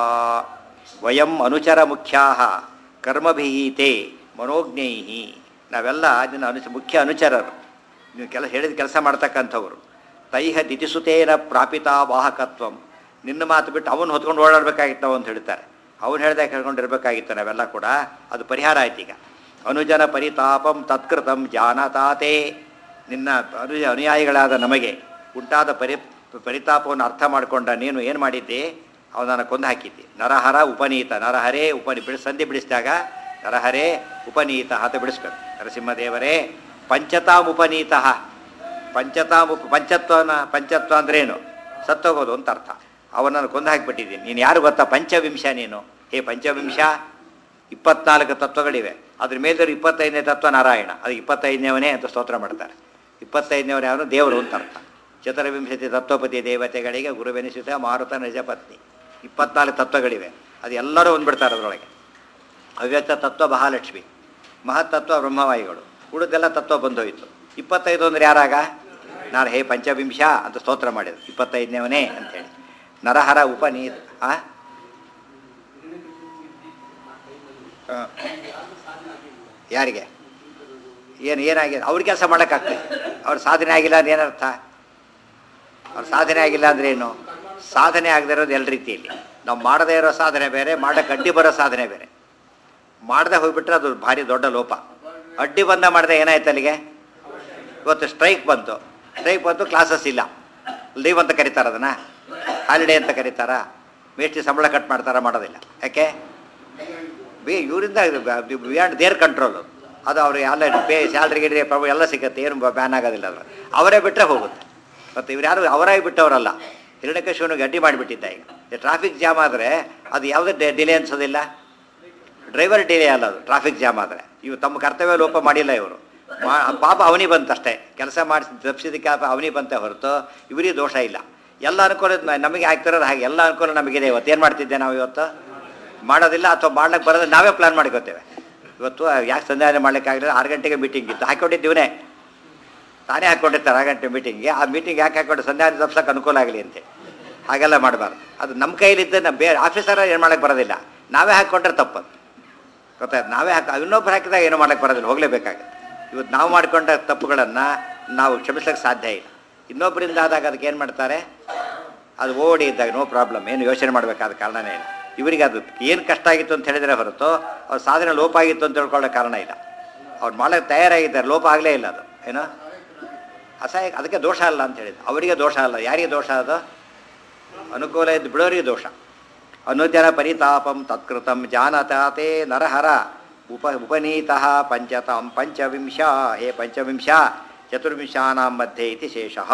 ವಯಂ ಅನುಚರ ಮುಖ್ಯಾ ಕರ್ಮಭಿಹೀತೆ ಮನೋಜ್ಞೈ, ನಾವೆಲ್ಲ ನಿನ್ನ ಮುಖ್ಯ ಅನುಚರರು, ನೀವು ಹೇಳಿದ ಕೆಲಸ ಮಾಡ್ತಕ್ಕಂಥವ್ರು. ತೈಹ ದಿತಿಸುತೇನ ಪ್ರಾಪಿತಾ ವಾಹಕತ್ವಂ, ನಿನ್ನ ಮಾತು ಬಿಟ್ಟು ಅವನು ಹೊತ್ಕೊಂಡು ಓಡಾಡಬೇಕಾಗಿತ್ತು ನಾವು ಅಂತ ಹೇಳ್ತಾರೆ. ಅವನು ಹೇಳ್ದಾಗ ಹೇಳ್ಕೊಂಡಿರ್ಬೇಕಾಗಿತ್ತು ನಾವೆಲ್ಲ ಕೂಡ, ಅದು ಪರಿಹಾರ ಆಯ್ತು ಈಗ. ಅನುಜನ ಪರಿತಾಪಂ ತತ್ಕೃತಂ ಜಾನತಾತೆ, ನಿನ್ನ ಅನುಯಾಯಿಗಳಾದ ನಮಗೆ ಉಂಟಾದ ಪರಿತಾಪವನ್ನು ಅರ್ಥ ಮಾಡಿಕೊಂಡ ನೀನು ಏನು ಮಾಡಿದ್ದಿ? ಅವನನ್ನು ಕೊಂದು ಹಾಕಿದ್ದಿ. ನರಹರ ಉಪನೀತ, ನರಹರೇ ಸಂಧಿ ಬಿಡಿಸಿದಾಗ ನರಹರೇ ಉಪನೀತ ಅಂತ ಬಿಡಿಸ್ಬೇಕು. ನರಸಿಂಹದೇವರೇ ಪಂಚತಾಂ ಉಪನೀತ. ಪಂಚತ್ವ ಅಂದ್ರೇನು? ಸತ್ತೋಗೋದು ಅಂತ ಅರ್ಥ. ಅವನನ್ನು ಕೊಂದು ಹಾಕಿಬಿಟ್ಟಿದ್ದೀನಿ. ನೀನು ಯಾರು ಗೊತ್ತಾ? ಪಂಚವಿಂಶ ನೀನು. ಹೇ ಪಂಚವಿಂಶ, 24 ತತ್ವಗಳಿವೆ. ಅದ್ರ ಮೇಲಿರೋ 25ನೇ ತತ್ವ ನಾರಾಯಣ. ಅದು 25ನೇವನೇ ಅಂತ ಸ್ತೋತ್ರ ಮಾಡ್ತಾರೆ. 25ನೇವನೇ ಅವನು ದೇವರು ಅಂತ ಅರ್ಥ. ಚತುರ್ವಿಂಶತಿ ತತ್ವಪತಿ ದೇವತೆಗಳಿಗೆ ಗುರುವೆನಿಸಿದ ಮಾರುತ ನಿಜಪತ್ನಿ. 24 ತತ್ವಗಳಿವೆ. ಅದು ಎಲ್ಲರೂ ಬಂದ್ಬಿಡ್ತಾರೆ ಅದರೊಳಗೆ. ಅವ್ಯಕ್ತ ತತ್ವ ಮಹಾಲಕ್ಷ್ಮಿ, ಮಹತ್ತತ್ವ ಬ್ರಹ್ಮವಾಯುಗಳು, ಉಳಿದೆಲ್ಲ ತತ್ವ ಬಂದೋಯಿತು. 25 ಅಂದರೆ ಯಾರಾಗ ಹೇ ಪಂಚವಿಂಶ ಅಂತ ಸ್ತೋತ್ರ ಮಾಡಿದ್ರು. 25ನೇವನೇ ಅಂಥೇಳಿ ನರಹರ ಉಪನೀತ್ ಯಾರಿಗೆ ಏನಾಗಿದೆ ಅವ್ರ ಕೆಲಸ ಮಾಡೋಕ್ಕಾಗ್ತದೆ. ಅವ್ರ ಸಾಧನೆ ಆಗಿಲ್ಲ ಅಂದ್ರೆ ಏನರ್ಥ? ಅವ್ರ ಸಾಧನೆ ಆಗಿಲ್ಲ ಅಂದ್ರೆ ಏನು? ಸಾಧನೆ ಆಗದೆ ಇರೋದು ಎಲ್ಲ ರೀತಿಯಲ್ಲಿ. ನಾವು ಮಾಡದೇ ಇರೋ ಸಾಧನೆ ಬೇರೆ, ಮಾಡೋಕ್ಕೆ ಅಡ್ಡಿ ಬರೋ ಸಾಧನೆ ಬೇರೆ. ಮಾಡದೆ ಹೋಗ್ಬಿಟ್ರೆ ಅದು ಭಾರಿ ದೊಡ್ಡ ಲೋಪ. ಅಡ್ಡಿ ಬಂದ ಮಾಡಿದೆ ಏನಾಯ್ತು ಅಲ್ಲಿಗೆ? ಇವತ್ತು ಸ್ಟ್ರೈಕ್ ಬಂತು ಕ್ಲಾಸಸ್ ಇಲ್ಲ, ಲೀವ್ ಅಂತ ಕರೀತಾರ, ಅದನ್ನು ಹಾಲಿಡೇ ಅಂತ ಕರೀತಾರ. ಮೇಷ್ಟ್ರಿ ಸಂಬಳ ಕಟ್ ಮಾಡ್ತಾರ? ಮಾಡೋದಿಲ್ಲ. ಯಾಕೆ? ಇವರಿಂದ ಬಿಯಾಂಡ್ ದೇರ್ ಕಂಟ್ರೋಲು. ಅದು ಅವ್ರಿಗೆ ಎಲ್ಲ ಸ್ಯಾಲ್ರಿ ಗಿಡ್ರಿ ಎಲ್ಲ ಸಿಗುತ್ತೆ, ಏನು ಬ್ಯಾನ್ ಆಗೋದಿಲ್ಲ. ಅದ್ರ ಅವರೇ ಬಿಟ್ಟರೆ ಹೋಗುತ್ತೆ. ಮತ್ತು ಇವ್ರು ಯಾರು ಅವರಾಗಿ ಬಿಟ್ಟವರಲ್ಲ. ಹಿರಣ್ಯಕಶಿಪುನಿಗೆ ಅಡ್ಡಿ ಮಾಡಿಬಿಟ್ಟಿದ್ದ. ಈಗ ಟ್ರಾಫಿಕ್ ಜಾಮ್ ಆದರೆ ಅದು ಯಾವುದೇ ಡಿಲೇ ಅನ್ಸೋದಿಲ್ಲ. ಡ್ರೈವರ್ ಡಿಲೇ ಅಲ್ಲ, ಅದು ಟ್ರಾಫಿಕ್ ಜಾಮ್ ಆದರೆ. ಇವು ತಮ್ಮ ಕರ್ತವ್ಯ ಲೋಪ ಮಾಡಿಲ್ಲ ಇವರು. ಪಾಪ ಅವನಿ ಬಂತಷ್ಟೇ, ಕೆಲಸ ಮಾಡಿಸಿ ತಪ್ಪಿಸಿದಕ್ಕೆ ಅವನಿ ಬಂತೆ ಹೊರತು ಇವರಿಗೆ ದೋಷ ಇಲ್ಲ. ಎಲ್ಲ ಅನುಕೂಲ ನಮಗೆ ಆಗ್ತಿರೋದು ಹಾಗೆ. ಎಲ್ಲ ಅನುಕೂಲ ನಮಗಿದೆ. ಇವತ್ತು ಏನು ಮಾಡ್ತಿದ್ದೆ ನಾವು? ಇವತ್ತು ಮಾಡೋದಿಲ್ಲ, ಅಥವಾ ಮಾಡ್ಲಿಕ್ಕೆ ಬರೋದು ನಾವೇ ಪ್ಲ್ಯಾನ್ ಮಾಡ್ಕೋತೇವೆ. ಇವತ್ತು ಯಾಕೆ ಸಂಧಾನ ಮಾಡ್ಲಿಕ್ಕಾಗಲಿಲ್ಲ? 6 ಗಂಟೆಗೆ ಮೀಟಿಂಗ್ ಇತ್ತು, ಹಾಕ್ಕೊಂಡಿದ್ದೀವನೇ, ತಾನೇ ಹಾಕ್ಕೊಂಡಿರ್ತಾರೆ 6 ಗಂಟೆ ಮೀಟಿಂಗ್ಗೆ. ಆ ಮೀಟಿಂಗ್ ಯಾಕೆ ಹಾಕ್ಕೊಂಡು ಸಂಧಾನ ತಪ್ಸೋಕೆ ಅನುಕೂಲ ಆಗಲಿ ಅಂತೆ. ಹಾಗೆಲ್ಲ ಮಾಡಬಾರ್ದು. ಅದು ನಮ್ಮ ಕೈಲಿದ್ದ ಬೇರೆ ಆಫೀಸರ ಏನು ಮಾಡೋಕ್ಕೆ ಬರೋದಿಲ್ಲ, ನಾವೇ ಹಾಕ್ಕೊಂಡ್ರೆ ತಪ್ಪದು. ಗೊತ್ತಾಯ್ತು? ನಾವೇ ಇನ್ನೊಬ್ರು ಹಾಕಿದಾಗ ಏನೂ ಮಾಡೋಕ್ಕೆ ಬರೋದಿಲ್ಲ, ಹೋಗಲೇಬೇಕಾಗುತ್ತೆ. ಇವತ್ತು ನಾವು ಮಾಡಿಕೊಂಡ ತಪ್ಪುಗಳನ್ನು ನಾವು ಕ್ಷಮಿಸೋಕ್ಕೆ ಸಾಧ್ಯ ಇಲ್ಲ. ಇನ್ನೊಬ್ಬರಿಂದ ಆದಾಗ ಅದಕ್ಕೆ ಏನು ಮಾಡ್ತಾರೆ? ಅದು ಓಡಿ ಇದ್ದಾಗ ನೋ ಪ್ರಾಬ್ಲಮ್, ಏನು ಯೋಚನೆ ಮಾಡಬೇಕಾದ ಕಾರಣನೇ ಇಲ್ಲ. ಇವರಿಗೆ ಅದು ಏನು ಕಷ್ಟ ಆಗಿತ್ತು ಅಂತ ಹೇಳಿದರೆ ಹೊರತು ಅವ್ರ ಸಾಧನೆ ಲೋಪ ಆಗಿತ್ತು ಅಂತ ತಿಳ್ಕೊಳ್ಳೋ ಕಾರಣ ಇಲ್ಲ. ಅವ್ರು ಮಾಡೋಕ್ಕೆ ತಯಾರಾಗಿದ್ದಾರೆ, ಲೋಪ ಆಗಲೇ ಇಲ್ಲ. ಅದು ಏನೋ ಅಸಹಾಯ, ಅದಕ್ಕೆ ದೋಷ ಅಲ್ಲ ಅಂತ ಹೇಳಿದ್ದು. ಅವರಿಗೆ ದೋಷ ಅಲ್ಲ. ಯಾರಿಗೆ ದೋಷ? ಅದು ಅನುಕೂಲ ಇದ್ದು ಬಿಡೋರಿಗೆ ದೋಷ. ಅನುಜನ ಪರಿತಾಪಂ ತತ್ಕೃತಂ ಜಾನತಾತೆ ನರಹರ ಉಪನೀತಃ ಪಂಚವಿಂಶ. ಹೇ ಪಂಚವಿಂಶ ಚತುರ್ವಿಂಶಾನಾಂ ಮಧ್ಯೆ ಇತಿ ಶೇಷಃ.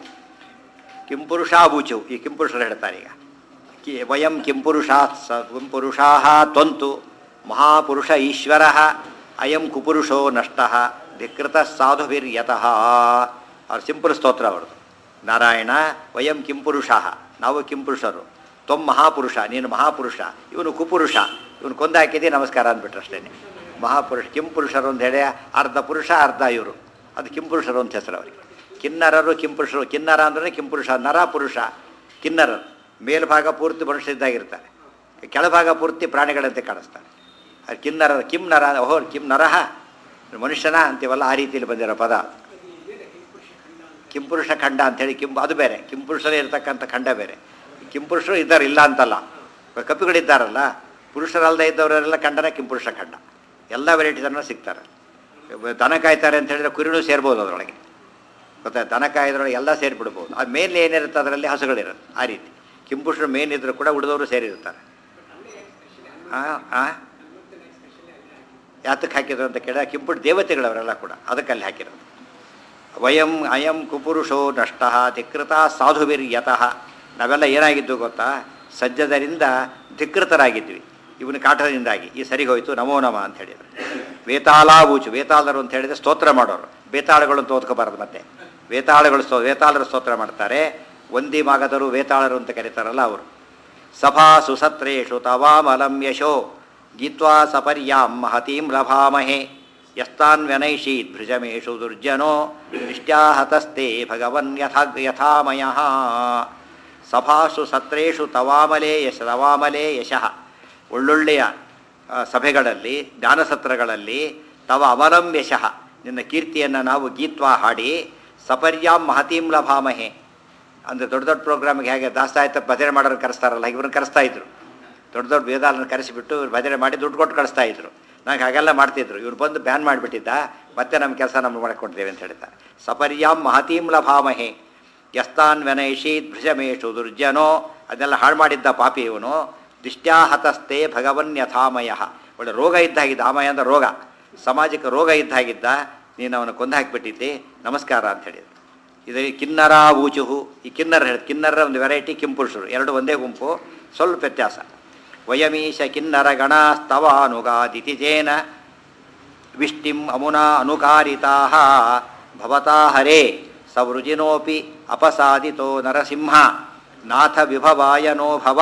ಕಿಂಪುರುಷಾಬೂಚು, ಈ ಕಿಂಪುರುಷರು ಹೇಳ್ತಾರೆ ಈಗ. ವಯಂ ಕಿಂಪುರುಷಾ ತ್ವಂತು ಮಹಾಪುರುಷ ಈಶ್ವರ ಅಯಂ ಕುಪುರುಷೋ ನಷ್ಟ ಧಿಕೃತ ಸಾಧುಭಿರ್ಯತಃ. ಅವ್ರು ಸಿಂಪಲ್ ಸ್ತೋತ್ರ ಅವ್ರದ್ದು. ನಾರಾಯಣ ವಯಂ ಕಿಂಪುರುಷ, ನಾವು ಕಿಂಪುರುಷರು. ತ್ವಂ ಮಹಾಪುರುಷ, ನೀನು ಮಹಾಪುರುಷ. ಇವನು ಕುಪುರುಷ, ಇವನು ಕೊಂದಾಕಿದ್ದೆ ನಮಸ್ಕಾರ ಅಂದ್ಬಿಟ್ರು ಅಷ್ಟೇ. ಮಹಾಪುರುಷ ಕಿಂಪುರುಷರು ಅಂತ ಹೇಳಿ ಅರ್ಧ ಪುರುಷ ಅರ್ಧ ಇವರು. ಅದು ಕಿಂಪುರುಷರು ಅಂತ ಹೆಸರು ಅವರಿಗೆ. ಕಿನ್ನರರು ಕಿಂಪುರುಷರು. ಕಿನ್ನರ ಅಂದರೆ ಕಿಂಪುರುಷ, ನರ ಪುರುಷ. ಕಿನ್ನರರು ಮೇಲ್ಭಾಗ ಪೂರ್ತಿ ಮನುಷ್ಯರಿದ್ದಾಗಿರ್ತಾರೆ, ಕೆಳಭಾಗ ಪೂರ್ತಿ ಪ್ರಾಣಿಗಳಂತೆ ಕಾಣಿಸ್ತಾರೆ. ಅದು ಕಿನ್ನರ. ಕಿಂ ನರ, ಓಹೋ ಕಿಂ ನರಹ ಮನುಷ್ಯನ ಅಂತೀವಲ್ಲ, ಆ ರೀತಿಯಲ್ಲಿ ಬಂದಿರೋ ಪದ. ಕಿಂಪುರುಷ ಖಂಡ ಅಂಥೇಳಿ ಅದು ಬೇರೆ, ಕಿಂಪುರುಷರೇ ಇರತಕ್ಕಂಥ ಖಂಡ ಬೇರೆ. ಕಿಂಪುರುಷರು ಇದ್ದಾರೆ, ಇಲ್ಲ ಅಂತಲ್ಲ. ಕಪಿಗಳಿದ್ದಾರಲ್ಲ, ಪುರುಷರಲ್ಲದೆ ಇದ್ದವರೆಲ್ಲ ಖಂಡನ ಕಿಂಪುರುಷ ಖಂಡ. ಎಲ್ಲ ವೆರೈಟಿಸನ್ನು ಸಿಗ್ತಾರೆ. ದನ ಕಾಯ್ತಾರೆ ಅಂತ ಹೇಳಿದ್ರೆ ಕುರಿನೂ ಸೇರ್ಬೋದು ಅದರೊಳಗೆ. ಗೊತ್ತಾ? ದನ ಕಾಯ್ದ್ರೊಳಗೆ ಎಲ್ಲ ಸೇರಿಬಿಡ್ಬೋದು. ಅದು ಮೇಲೆ ಏನಿರುತ್ತೆ ಅದರಲ್ಲಿ ಹಸುಗಳಿರುತ್ತೆ. ಆ ರೀತಿ ಕಿಂಪುರುಷರು ಮೇನ್ ಇದ್ದರೂ ಕೂಡ ಉಳಿದವರು ಸೇರಿರ್ತಾರೆ. ಯಾತಕ್ಕೆ ಹಾಕಿದ್ರು ಅಂತ ಕೇಳಿದ್ರೆ ಕಿಂಪುರು ದೇವತೆಗಳವರೆಲ್ಲ ಕೂಡ ಅದಕ್ಕೆ ಅಲ್ಲಿ ಹಾಕಿರೋದು. ವಯಂ ಅಯಂ ಕುಪುರುಷೋ ನಷ್ಟ ಧಿಕೃತ ಸಾಧುವಿರ್ಯತಃ. ನಾವೆಲ್ಲ ಏನಾಗಿದ್ದು ಗೊತ್ತಾ? ಸಜ್ಜದರಿಂದ ಧಿಕೃತರಾಗಿದ್ವಿ ಇವನ ಕಾಟದಿಂದಾಗಿ. ಈ ಸರಿ ಹೋಯಿತು, ನಮೋ ನಮ ಅಂತ ಹೇಳಿದರು. ವೇತಾಳಾಬೂಚು, ವೇತಾಳರು ಅಂತ ಹೇಳಿದರೆ ಸ್ತೋತ್ರ ಮಾಡೋರು. ಬೇತಾಳಗಳು ಅಂತ ಓದ್ಕೋಬಾರದು. ಮತ್ತೆ ವೇತಾಳರು ಸ್ತೋತ್ರ ಮಾಡ್ತಾರೆ. ವಂದಿ ಮಾಗದರು ವೇತಾಳರು ಅಂತ ಕರೀತಾರಲ್ಲ ಅವರು. ಸಭಾಸು ಸತ್ರೇಷು ತವಾಮಲಂ ಯಶೋ ಗೀತ್ವಾ ಸಪರ್ಯಾಂ ಮಹತೀಂ ಲಭಾಮಹೇ ಯಸ್ತಾನ್ವ್ಯನೈಷೀತ್ ಭೃಜಮೇಷು ದುರ್ಜನೋ ನಿಷ್ಟ್ಯಾಹತಸ್ತೆ ಭಗವನ್ ಯಥಾಮಯಃ. ಸಭಾಸು ಸತ್ರೇಷು ತವಾಮಲೇ ಯಶಃ. ಒಳ್ಳೊಳ್ಳೆಯ ಸಭೆಗಳಲ್ಲಿ, ಜ್ಞಾನಸತ್ರಗಳಲ್ಲಿ ತವ ಅಮಲಂ ಯಶಃ, ನಿನ್ನ ಕೀರ್ತಿಯನ್ನು ನಾವು ಗೀತ್ವಾ ಹಾಡಿ ಸಪರ್ಯಾಂ ಮಹತೀಂ ಲಭಾಮಹೆ. ಅಂದರೆ ದೊಡ್ಡ ದೊಡ್ಡ ಪ್ರೋಗ್ರಾಮಿಗೆ ಹೇಗೆ ದಾಸ್ತಾಯಿತ ಭಜನೆ ಮಾಡೋರು ಕರೆಸ್ತಾರಲ್ಲ, ಇವ್ರನ್ನ ಕರೆಸ್ತಾ ಇದ್ರು. ದೊಡ್ಡ ದೊಡ್ಡ ವೇದಾಲನ್ನು ಕರೆಸಿಬಿಟ್ಟು ಇವ್ರು ಭಜನೆ ಮಾಡಿ ದುಡ್ಡು ಕೊಟ್ಟು ಕಳಿಸ್ತಾ ಇದ್ರು. ನಂಗೆ ಹಾಗೆಲ್ಲ ಮಾಡ್ತಿದ್ರು. ಇವ್ರು ಬಂದು ಬ್ಯಾನ್ ಮಾಡಿಬಿಟ್ಟಿದ್ದ, ಮತ್ತೆ ನಮ್ಮ ಕೆಲಸ ನಮ್ಗೆ ಮಾಡಿಕೊಡ್ತೇವೆ ಅಂತ ಹೇಳ್ತಾರೆ. ಸಪರ್ಯಾಂ ಮಹತೀಂ ಲಭಾಮಹೆ ಯಸ್ತಾನ್ ವ್ಯನೈಷೀತ್ ಭೃಜಮೇಷು ದುರ್ಜನೋ. ಅದನ್ನೆಲ್ಲ ಹಾಳು ಮಾಡಿದ್ದ ಪಾಪಿ ಇವನು. ದಿಷ್ಟ್ಯಾಹತಸ್ತೆ ಭಗವನ್ ಯಥಾಮಯ. ಒಳ್ಳೆ ರೋಗ ಇದ್ದಾಗಿದ್ದ. ಆಮಯ ಅಂದರೆ ರೋಗ, ಸಮಾಜಕ್ಕೆ ರೋಗ ಇದ್ದಾಗಿದ್ದ. ನೀನು ಅವನು ಕೊಂದು ಹಾಕಿಬಿಟ್ಟಿದ್ದೆ, ನಮಸ್ಕಾರ ಅಂತ ಹೇಳಿದ್ರು. ಇದರಲ್ಲಿ ಕಿನ್ನರ ಊಚುಹು. ಈ ಕಿನ್ನರ ಒಂದು ವೆರೈಟಿ, ಕಿಂಪುರುಷರು ಎರಡು ಒಂದೇ ಗುಂಪು, ಸ್ವಲ್ಪ ವ್ಯತ್ಯಾಸ. ವಯಮೀಶ ಕಿನ್ನರಗಣಸ್ತವಾನುಗಾದಿತಿ ಜೇನ ವಿಷ್ಟಿಂ ಅಮುನಾ ಅನುಕಾರಿತಾಃ ಭವತಾ ಹರೇ ಸವೃಜಿನೋಪಿ ಅಪಸಾದಿತೋ ನರಸಿಂಹ ನಾಥ ವಿಭವಾಯ ನೋ ಭವ.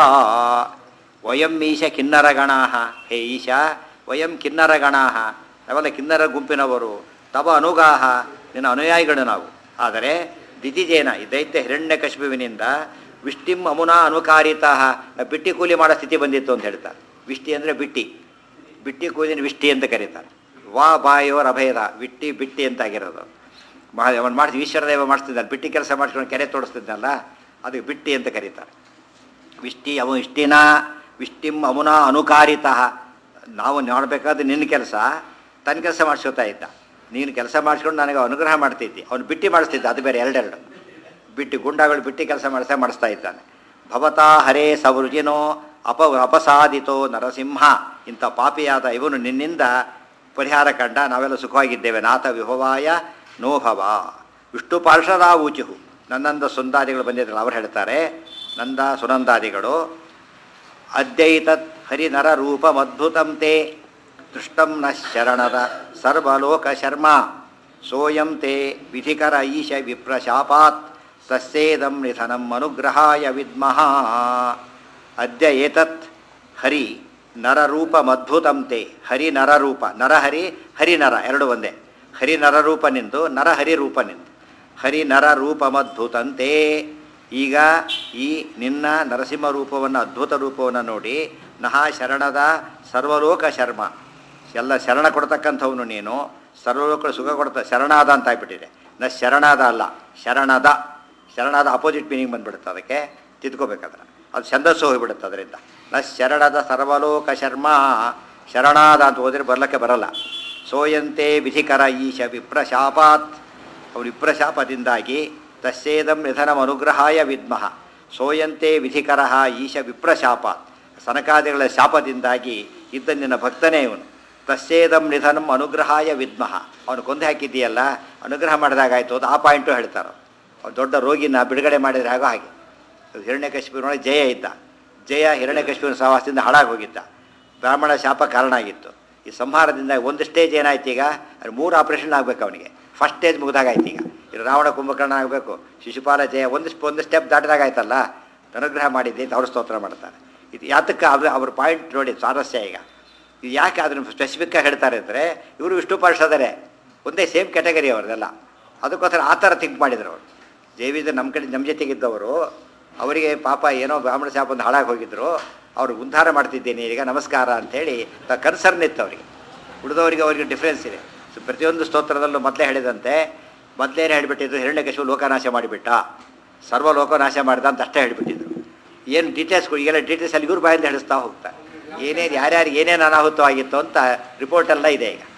ವಯಂ ಈಶ ಕಿನ್ನರಗಣಾಃ, ಹೇ ಈಶಾ ವಯಂ ಕಿನ್ನರಗಣಾಃ, ನಾವೆಲ್ಲ ಕಿನ್ನರ ಗುಂಪಿನವರು, ತವ ಅನುಗಾಹ, ನಿನ್ನ ಅನುಯಾಯಿಗಳು ನಾವು. ಆದರೆ ದಿತಿಜೇನ, ಈ ದೈತ್ಯ ಹಿರಣ್ಯಕಶಿಪುವಿನಿಂದ ವಿಷ್ಟಿಂ ಅಮುನಾ ಅನುಕಾರಿತಾಃ, ಬಿಟ್ಟಿ ಕೂಲಿ ಮಾಡೋ ಸ್ಥಿತಿ ಬಂದಿತ್ತು ಅಂತ ಹೇಳ್ತಾರೆ. ವಿಷ್ಟಿ ಅಂದರೆ ಬಿಟ್ಟಿ, ಬಿಟ್ಟಿ ಕೂಲಿನ ವಿಷ್ಟಿ ಅಂತ ಕರೀತಾರೆ. ವಾ ಬಾಯೋರ್ ಅಭಯದ ವಿಟ್ಟಿ ಬಿಟ್ಟಿ ಅಂತಾಗಿರೋದು. ಅವನು ಮಾಡಿಸಿ ಈಶ್ವರದೇವ ಮಾಡಿಸ್ತಿದ್ದಾನೆ, ಬಿಟ್ಟಿ ಕೆಲಸ ಮಾಡಿಸ್ಕೊಂಡು ಕೆರೆ ತೋಡಿಸ್ತಿದ್ದಲ್ಲ, ಅದಕ್ಕೆ ಬಿಟ್ಟಿ ಅಂತ ಕರೀತಾರೆ. ವಿಷ್ಟಿ ಇಷ್ಟಿನ ವಿಷ್ಟಿಂ ಅಮುನಾ ಅನುಕಾರಿತಃ, ನಾವು ಮಾಡಬೇಕಾದ್ರೆ ನಿನ್ನ ಕೆಲಸ ತನ್ನ ಕೆಲಸ ಮಾಡಿಸ್ಕೊತಾ ಇದ್ದ. ನೀನು ಕೆಲಸ ಮಾಡಿಸ್ಕೊಂಡು ನನಗೆ ಅನುಗ್ರಹ ಮಾಡ್ತಿದ್ದಿ, ಅವನು ಬಿಟ್ಟಿ ಮಾಡಿಸ್ತಿದ್ದ, ಅದು ಬೇರೆ ಎರಡೆರಡು. ಬಿಟ್ಟು ಗುಂಡಗಳು ಬಿಟ್ಟಿ ಕೆಲಸ ಮಾಡಿಸ್ತಾ ಇದ್ದಾನೆ. ಭವತಾ ಹರೇ ಸವೃಜಿನೋ ಅಪಸಾದಿತೋ ನರಸಿಂಹ, ಇಂಥ ಪಾಪಿಯಾದ ಇವನು ನಿನ್ನಿಂದ ಪರಿಹಾರ ಕಂಡ, ನಾವೆಲ್ಲ ಸುಖವಾಗಿದ್ದೇವೆ. ನಾಥ ವಿಭವಾಯ ನೋಭವ. ವಿಷ್ಣು ಪಾರ್ಷದ ಊಚುಹು, ನನ್ನಂದ ಸುಂದಾದಿಗಳು ಬಂದಿದ್ರಲ್ಲ ಅವ್ರು ಹೇಳ್ತಾರೆ, ನಂದ ಸುನಂದಾದಿಗಳು ಅದ್ಯೈತತ್ ಹರಿನರ ರೂಪಮದ್ಭುತಂ ತೇ ದೃಷ್ಟಂ ನ ಶರಣದ ಸರ್ವಲೋಕ ಶರ್ಮ ಸೋಯಂ ತೇ ವಿಧಿಕರ ಈಶ ವಿಪ್ರಶಾಪಾತ್ ತಸ್ಸೇದಂ ನಿಧನಂ ಅನುಗ್ರಹಾಯ ವಿದ್ಮಃ. ಅದ್ಯ ಏತತ್ ಹರಿ ನರರೂಪಮದ್ಭುತಂ ತೇ, ಹರಿ ನರರೂಪ, ನರಹರಿ ಹರಿನರ ಎರಡು ಒಂದೇ. ಹರಿ ನರರೂಪ ನಿಂದು, ನರಹರಿ ರೂಪ ನಿಂದು. ಹರಿ ನರ ರೂಪಮದ್ಭುತಂತೆ, ಈಗ ಈ ನಿನ್ನ ನರಸಿಂಹ ರೂಪವನ್ನು, ಅದ್ಭುತ ರೂಪವನ್ನು ನೋಡಿ, ನಹ ಶರಣದ ಸರ್ವಲೋಕ ಶರ್ಮ, ಎಲ್ಲ ಶರಣ ಕೊಡ್ತಕ್ಕಂಥವನು ನೀನು, ಸರ್ವಲೋಕ ಸುಖ ಕೊಡ್ತ ಶರಣಾದ ಅಂತ ಆಗ್ಬಿಟ್ಟಿದೆ. ನ ಶರಣಾದ ಅಲ್ಲ, ಶರಣದ. ಶರಣಾದ ಅಪೋಸಿಟ್ ಮೀನಿಂಗ್ ಬಂದುಬಿಡುತ್ತೆ, ಅದಕ್ಕೆ ತಿದ್ಕೋಬೇಕಾದ್ರೆ ಅದು ಛಂದಸ್ಸು ಹೋಗಿಬಿಡುತ್ತೆ. ಅದರಿಂದ ನ ಶರಣದ ಸರ್ವಲೋಕ ಶರ್ಮ, ಶರಣಾದ ಅಂತ ಹೋದರೆ ಬರ್ಲಿಕ್ಕೆ ಬರಲ್ಲ. ಸೋಯಂತೆ ವಿಧಿಕರ ಈಶ ವಿಪ್ರಶಾಪಾತ್, ಅವನು ವಿಪ್ರಶಾಪದಿಂದಾಗಿ ತಸ್ಸೇದಂ ನಿಧನಂ ಅನುಗ್ರಹಾಯ ವಿದ್ಮಃ. ಸೋಯಂತೆ ವಿಧಿಕರ ಈಶ ವಿಪ್ರಶಾಪಾತ್, ಸನಕಾದಿಗಳ ಶಾಪದಿಂದಾಗಿ ಇದ್ದ ನಿನ್ನ ಭಕ್ತನೇ ಇವನು. ತಸ್ಸೇದಂ ನಿಧನಂ ಅನುಗ್ರಹಾಯ ವಿದ್ಮಃ, ಅವನು ಕೊಂದು ಹಾಕಿದ್ದೀಯಲ್ಲ, ಅನುಗ್ರಹ ಮಾಡಿದಾಗಾಯ್ತು ಅದು ಆ ಪಾಯಿಂಟು ಹೇಳ್ತಾರೆ. ಅವ್ನು ದೊಡ್ಡ ರೋಗಿನ ಬಿಡುಗಡೆ ಮಾಡಿದರೆ ಆಗೋ ಹಾಗೆ. ಹಿರಣ್ಯಕಶಿಪುವಿನೊಳಗೆ ಜಯ ಇದ್ದ, ಜಯ ಹಿರಣ್ಯಕಶಿಪುವಿನ ಸಹವಾಸದಿಂದ ಹಾಳಾಗಿ ಹೋಗಿದ್ದ, ಬ್ರಾಹ್ಮಣ ಶಾಪ ಕಾರಣ ಆಗಿತ್ತು. ಈ ಸಂಹಾರದಿಂದ ಒಂದು ಸ್ಟೇಜ್ ಏನಾಯ್ತು, ಈಗ ಅದು 3 ಆಪ್ರೇಷನ್ ಆಗಬೇಕು ಅವನಿಗೆ. ಫಸ್ಟ್ ಸ್ಟೇಜ್ ಮುಗಿದಾಗಾಯ್ತು. ಈಗ ಇದು ರಾವಣ ಕುಂಭಕರ್ಣ ಆಗಬೇಕು, ಶಿಶುಪಾಲ ಜಯ ಒಂದು ಸ್ಟೆಪ್ ದಾಟಿದಾಗಾಯ್ತಲ್ಲ, ಅನುಗ್ರಹ ಮಾಡಿದ್ದೆ ಅಂತ ಅವ್ರು ಸ್ತೋತ್ರ ಮಾಡ್ತಾರೆ. ಇದು ಯಾತಕ್ಕೆ ಅವ್ರ ಪಾಯಿಂಟ್ ನೋಡಿ ಸ್ವಾರಸ್ಯ. ಈಗ ಇದು ಯಾಕೆ ಅದನ್ನು ಸ್ಪೆಸಿಫಿಕ್ಕಾಗಿ ಹೇಳ್ತಾರೆ ಅಂದರೆ, ಇವರು ವಿಷ್ಣು ಪಾರ್ಷದರೆ ಒಂದೇ ಸೇಮ್ ಕ್ಯಾಟಗರಿ ಅವ್ರದ್ದೆಲ್ಲ. ಅದಕ್ಕೋಸ್ಕರ ಆ ಥರ ಥಿಂಕ್ ಮಾಡಿದ್ರು ಅವರು. ಜೈವಿದ ನಮ್ಮ ಕಡೆ ನಮ್ಮ ಜೊತೆಗಿದ್ದವರು, ಅವರಿಗೆ ಪಾಪ ಏನೋ ಬ್ರಾಹ್ಮಣ ಶಾಪ ಒಂದು ಹಾಳಾಗಿ ಹೋಗಿದ್ರು, ಅವ್ರು ಉದ್ಧಾರ ಮಾಡ್ತಿದ್ದೇನೆ ಈಗ ನಮಸ್ಕಾರ ಅಂಥೇಳಿ ಕನ್ಸರ್ನ್ ಇತ್ತು ಅವರಿಗೆ. ಉಳಿದವರಿಗೆ ಅವರಿಗೆ ಡಿಫ್ರೆನ್ಸ್ ಇದೆ. ಸೊ ಪ್ರತಿಯೊಂದು ಸ್ತೋತ್ರದಲ್ಲೂ ಮೊದಲೇ ಹೇಳಿದಂತೆ, ಮೊದಲೇನು ಹೇಳಿಬಿಟ್ಟಿದ್ರು, ಹಿರಣ್ಯಕಶಿಪು ಲೋಕನಾಶ ಮಾಡಿಬಿಟ್ಟ, ಸರ್ವ ಲೋಕನಾಶ ಮಾಡಿದ ಅಂತ ಅಷ್ಟೇ ಹೇಳಿಬಿಟ್ಟಿದ್ರು. ಏನು ಡೀಟೇಲ್ಸ್ಗಳು ಈಗೆಲ್ಲ ಡೀಟೇಲ್ಸಲ್ಲಿ ಇವ್ರ ಬಾಯಿಂದ ಹೇಳಿಸ್ತಾ ಹೋಗ್ತಾರೆ. ಏನೇನು ಯಾರ್ಯಾರಿಗೆ ಏನೇನು ಅನಾಹುತವಾಗಿತ್ತು ಅಂತ ರಿಪೋರ್ಟೆಲ್ಲ ಇದೆ ಈಗ.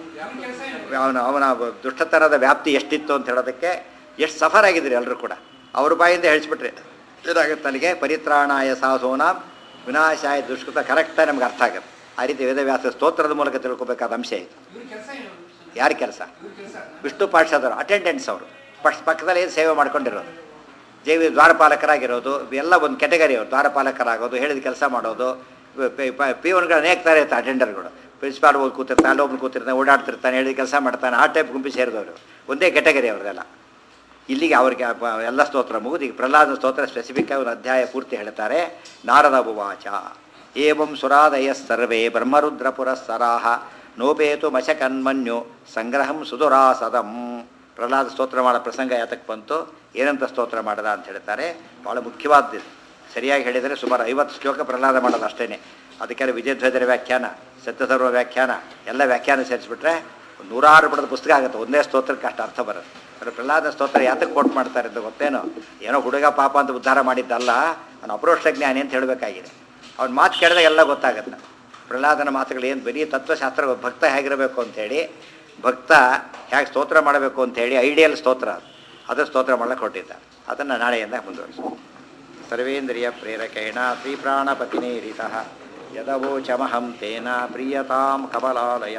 ಅವನ ದುಷ್ಟತನದ ವ್ಯಾಪ್ತಿ ಎಷ್ಟಿತ್ತು ಅಂತ ಹೇಳೋದಕ್ಕೆ ಎಷ್ಟು ಸಫರ್ ಆಗಿದ್ರು ಎಲ್ಲರೂ ಕೂಡ. ಅವ್ರ ಬಾಯಿಂದ ಹೇಳಿಸ್ಬಿಟ್ರೆ ಏನಾಗುತ್ತೆ, ಅಲ್ಲಿಗೆ ಪರಿತ್ರಾಣಾಯ ಸಾಧೂನಾಂ ವಿನಾಶಾಯ ದುಷ್ಕೃತ ಕರೆಕ್ಟಾಗಿ ನಮ್ಗೆ ಅರ್ಥ ಆಗುತ್ತೆ. ಆ ರೀತಿ ವೇದವ್ಯಾಸ ಸ್ತೋತ್ರದ ಮೂಲಕ ತಿಳ್ಕೊಬೇಕಾದ ಅಂಶ ಇದು. ಯಾರ ಕೆಲಸ? ವಿಷ್ಣು ಪಾರ್ಷದರು, ಅಟೆಂಡೆನ್ಸ್ ಅವರು ಪಕ್ಕದಲ್ಲಿ ಏನು ಸೇವೆ ಮಾಡ್ಕೊಂಡಿರೋದು, ಜೈವಿ ದ್ವಾರಪಾಲಕರಾಗಿರೋದು, ಎಲ್ಲ ಒಂದು ಕೆಟಗರಿ ಅವರು. ದ್ವಾರಪಾಲಕರಾಗೋದು, ಹೇಳಿದ ಕೆಲಸ ಮಾಡೋದು, ಪಿವನ್ಗಳು ಅನೇಕ ಥರ ಇರ್ತಾರೆ ಅಟೆಂಡರ್ಗಳು. ಪ್ರಿನ್ಸಿಪಾಲ್ ಹೋಗಿ ಕೂತಿರ್ತಾನೆ, ಅಲ್ಲೊಬ್ಬನು ಕೂತಿರ್ತಾನೆ, ಓಡಾಡ್ತಿರ್ತಾನೆ, ಹೇಳಿದ ಕೆಲಸ ಮಾಡ್ತಾನೆ, ಆ ಟೈಪ್ ಗುಂಪಿ ಸೇರಿದವರು. ಒಂದೇ ಕೆಟಗರಿ ಅವ್ರದ್ದೆಲ್ಲ. ಇಲ್ಲಿಗೆ ಅವ್ರಿಗೆ ಎಲ್ಲ ಸ್ತೋತ್ರ ಮುಗಿದು ಈಗ ಪ್ರಹ್ಲಾದನ ಸ್ತೋತ್ರ ಸ್ಪೆಸಿಫಿಕ್ಕಾಗಿ ಒಂದು ಅಧ್ಯಾಯ ಪೂರ್ತಿ ಹೇಳ್ತಾರೆ. ನಾರದ ಉವಾಚ ಏವಂ ಸುರಾದಯ ಸರ್ವೇ ಬ್ರಹ್ಮರುದ್ರ ಪುರಸ್ಸರಾಹ ನೋಪೇತು ಮಶಕನ್ಮನ್ಯು ಸಂಗ್ರಹಂ ಸುಧುರಾಸದಂ. ಪ್ರಹ್ಲಾದ ಸ್ತೋತ್ರ ಮಾಡೋ ಪ್ರಸಂಗ ಯಾತಕ್ಕೆ ಬಂತು, ಏನಂತ ಸ್ತೋತ್ರ ಮಾಡದ ಅಂತ ಹೇಳ್ತಾರೆ. ಭಾಳ ಮುಖ್ಯವಾದ್ದು. ಸರಿಯಾಗಿ ಹೇಳಿದರೆ ಸುಮಾರು 50 ಶ್ಲೋಕ ಪ್ರಹ್ಲಾದ ಮಾಡೋದು ಅಷ್ಟೇ. ಅದಕ್ಕೆಲ್ಲ ವಿಜಯಧ್ವಜರ ವ್ಯಾಖ್ಯಾನ, ಸತ್ಯಧರ್ಮ ವ್ಯಾಖ್ಯಾನ ಎಲ್ಲ ವ್ಯಾಖ್ಯಾನ ಸೇರಿಸ್ಬಿಟ್ರೆ 106 ಪಡೆದ ಪುಸ್ತಕ ಆಗುತ್ತೆ. ಒಂದೇ ಸ್ತೋತ್ರಕ್ಕೆ ಅಷ್ಟು ಅರ್ಥ ಬರುತ್ತೆ. ಆದರೆ ಪ್ರಹ್ಲಾದ ಸ್ತೋತ್ರ ಯಾತಕ್ಕೆ ಕೋಟ್ ಮಾಡ್ತಾರೆ ಅಂತ ಗೊತ್ತೇನೋ, ಏನೋ ಹುಡುಗ ಪಾಪ ಅಂತ ಉದ್ಧಾರ ಮಾಡಿದ್ದಲ್ಲ, ಅವನು ಅಪರೋಕ್ಷ ಜ್ಞಾನಿ ಅಂತ ಹೇಳಬೇಕಾಗಿದೆ. ಅವ್ನ ಮಾತು ಕೇಳಿದಾಗ ಎಲ್ಲ ಗೊತ್ತಾಗುತ್ತೆ. ಪ್ರಹ್ಲಾದನ ಮಾತುಗಳು ಏನು ಬರೀ ತತ್ವಶಾಸ್ತ್ರ, ಭಕ್ತ ಹೇಗಿರಬೇಕು ಅಂಥೇಳಿ, ಭಕ್ತ ಹೇಗೆ ಸ್ತೋತ್ರ ಮಾಡಬೇಕು ಅಂಥೇಳಿ ಐಡಿಯಲ್ ಸ್ತೋತ್ರ ಅದು ಸ್ತೋತ್ರ ಮಾಡಕ್ಕೆ ಹೊರಟಿದ್ದಾರೆ. ಅದನ್ನು ನಾಳೆಯಿಂದ ಮುಂದುವರಿಸು. ಸರ್ವೇಂದ್ರಿಯ ಪ್ರೇರಕೇಣ ಶ್ರೀಪ್ರಾಣಪತಿನೇರಿತಃ ಯದವೋಚಮಹಂ ತೇನ ಪ್ರೀಯತಾಂ ಕಮಲಾಲಯ.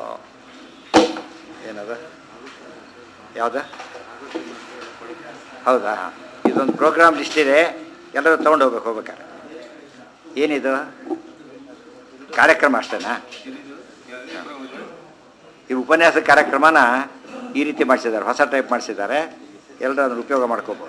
ಏನದು ಯಾವುದು? ಹೌದಾ? ಇದೊಂದು ಪ್ರೋಗ್ರಾಮ್ ಲಿಸ್ಟ್ ಇದೆ, ಎಲ್ಲರೂ ತೊಗೊಂಡು ಹೋಗ್ಬೇಕಾರೆ. ಏನಿದು? ಕಾರ್ಯಕ್ರಮ ಅಷ್ಟೇನಾ? ಈ ಉಪನ್ಯಾಸ ಕಾರ್ಯಕ್ರಮನ ಈ ರೀತಿ ಮಾಡಿಸಿದ್ದಾರೆ, ಹೊಸ ಟೈಪ್ ಮಾಡಿಸಿದ್ದಾರೆ. ಎಲ್ಲರೂ ಅದನ್ನು ಉಪಯೋಗ ಮಾಡ್ಕೋಬೋದು.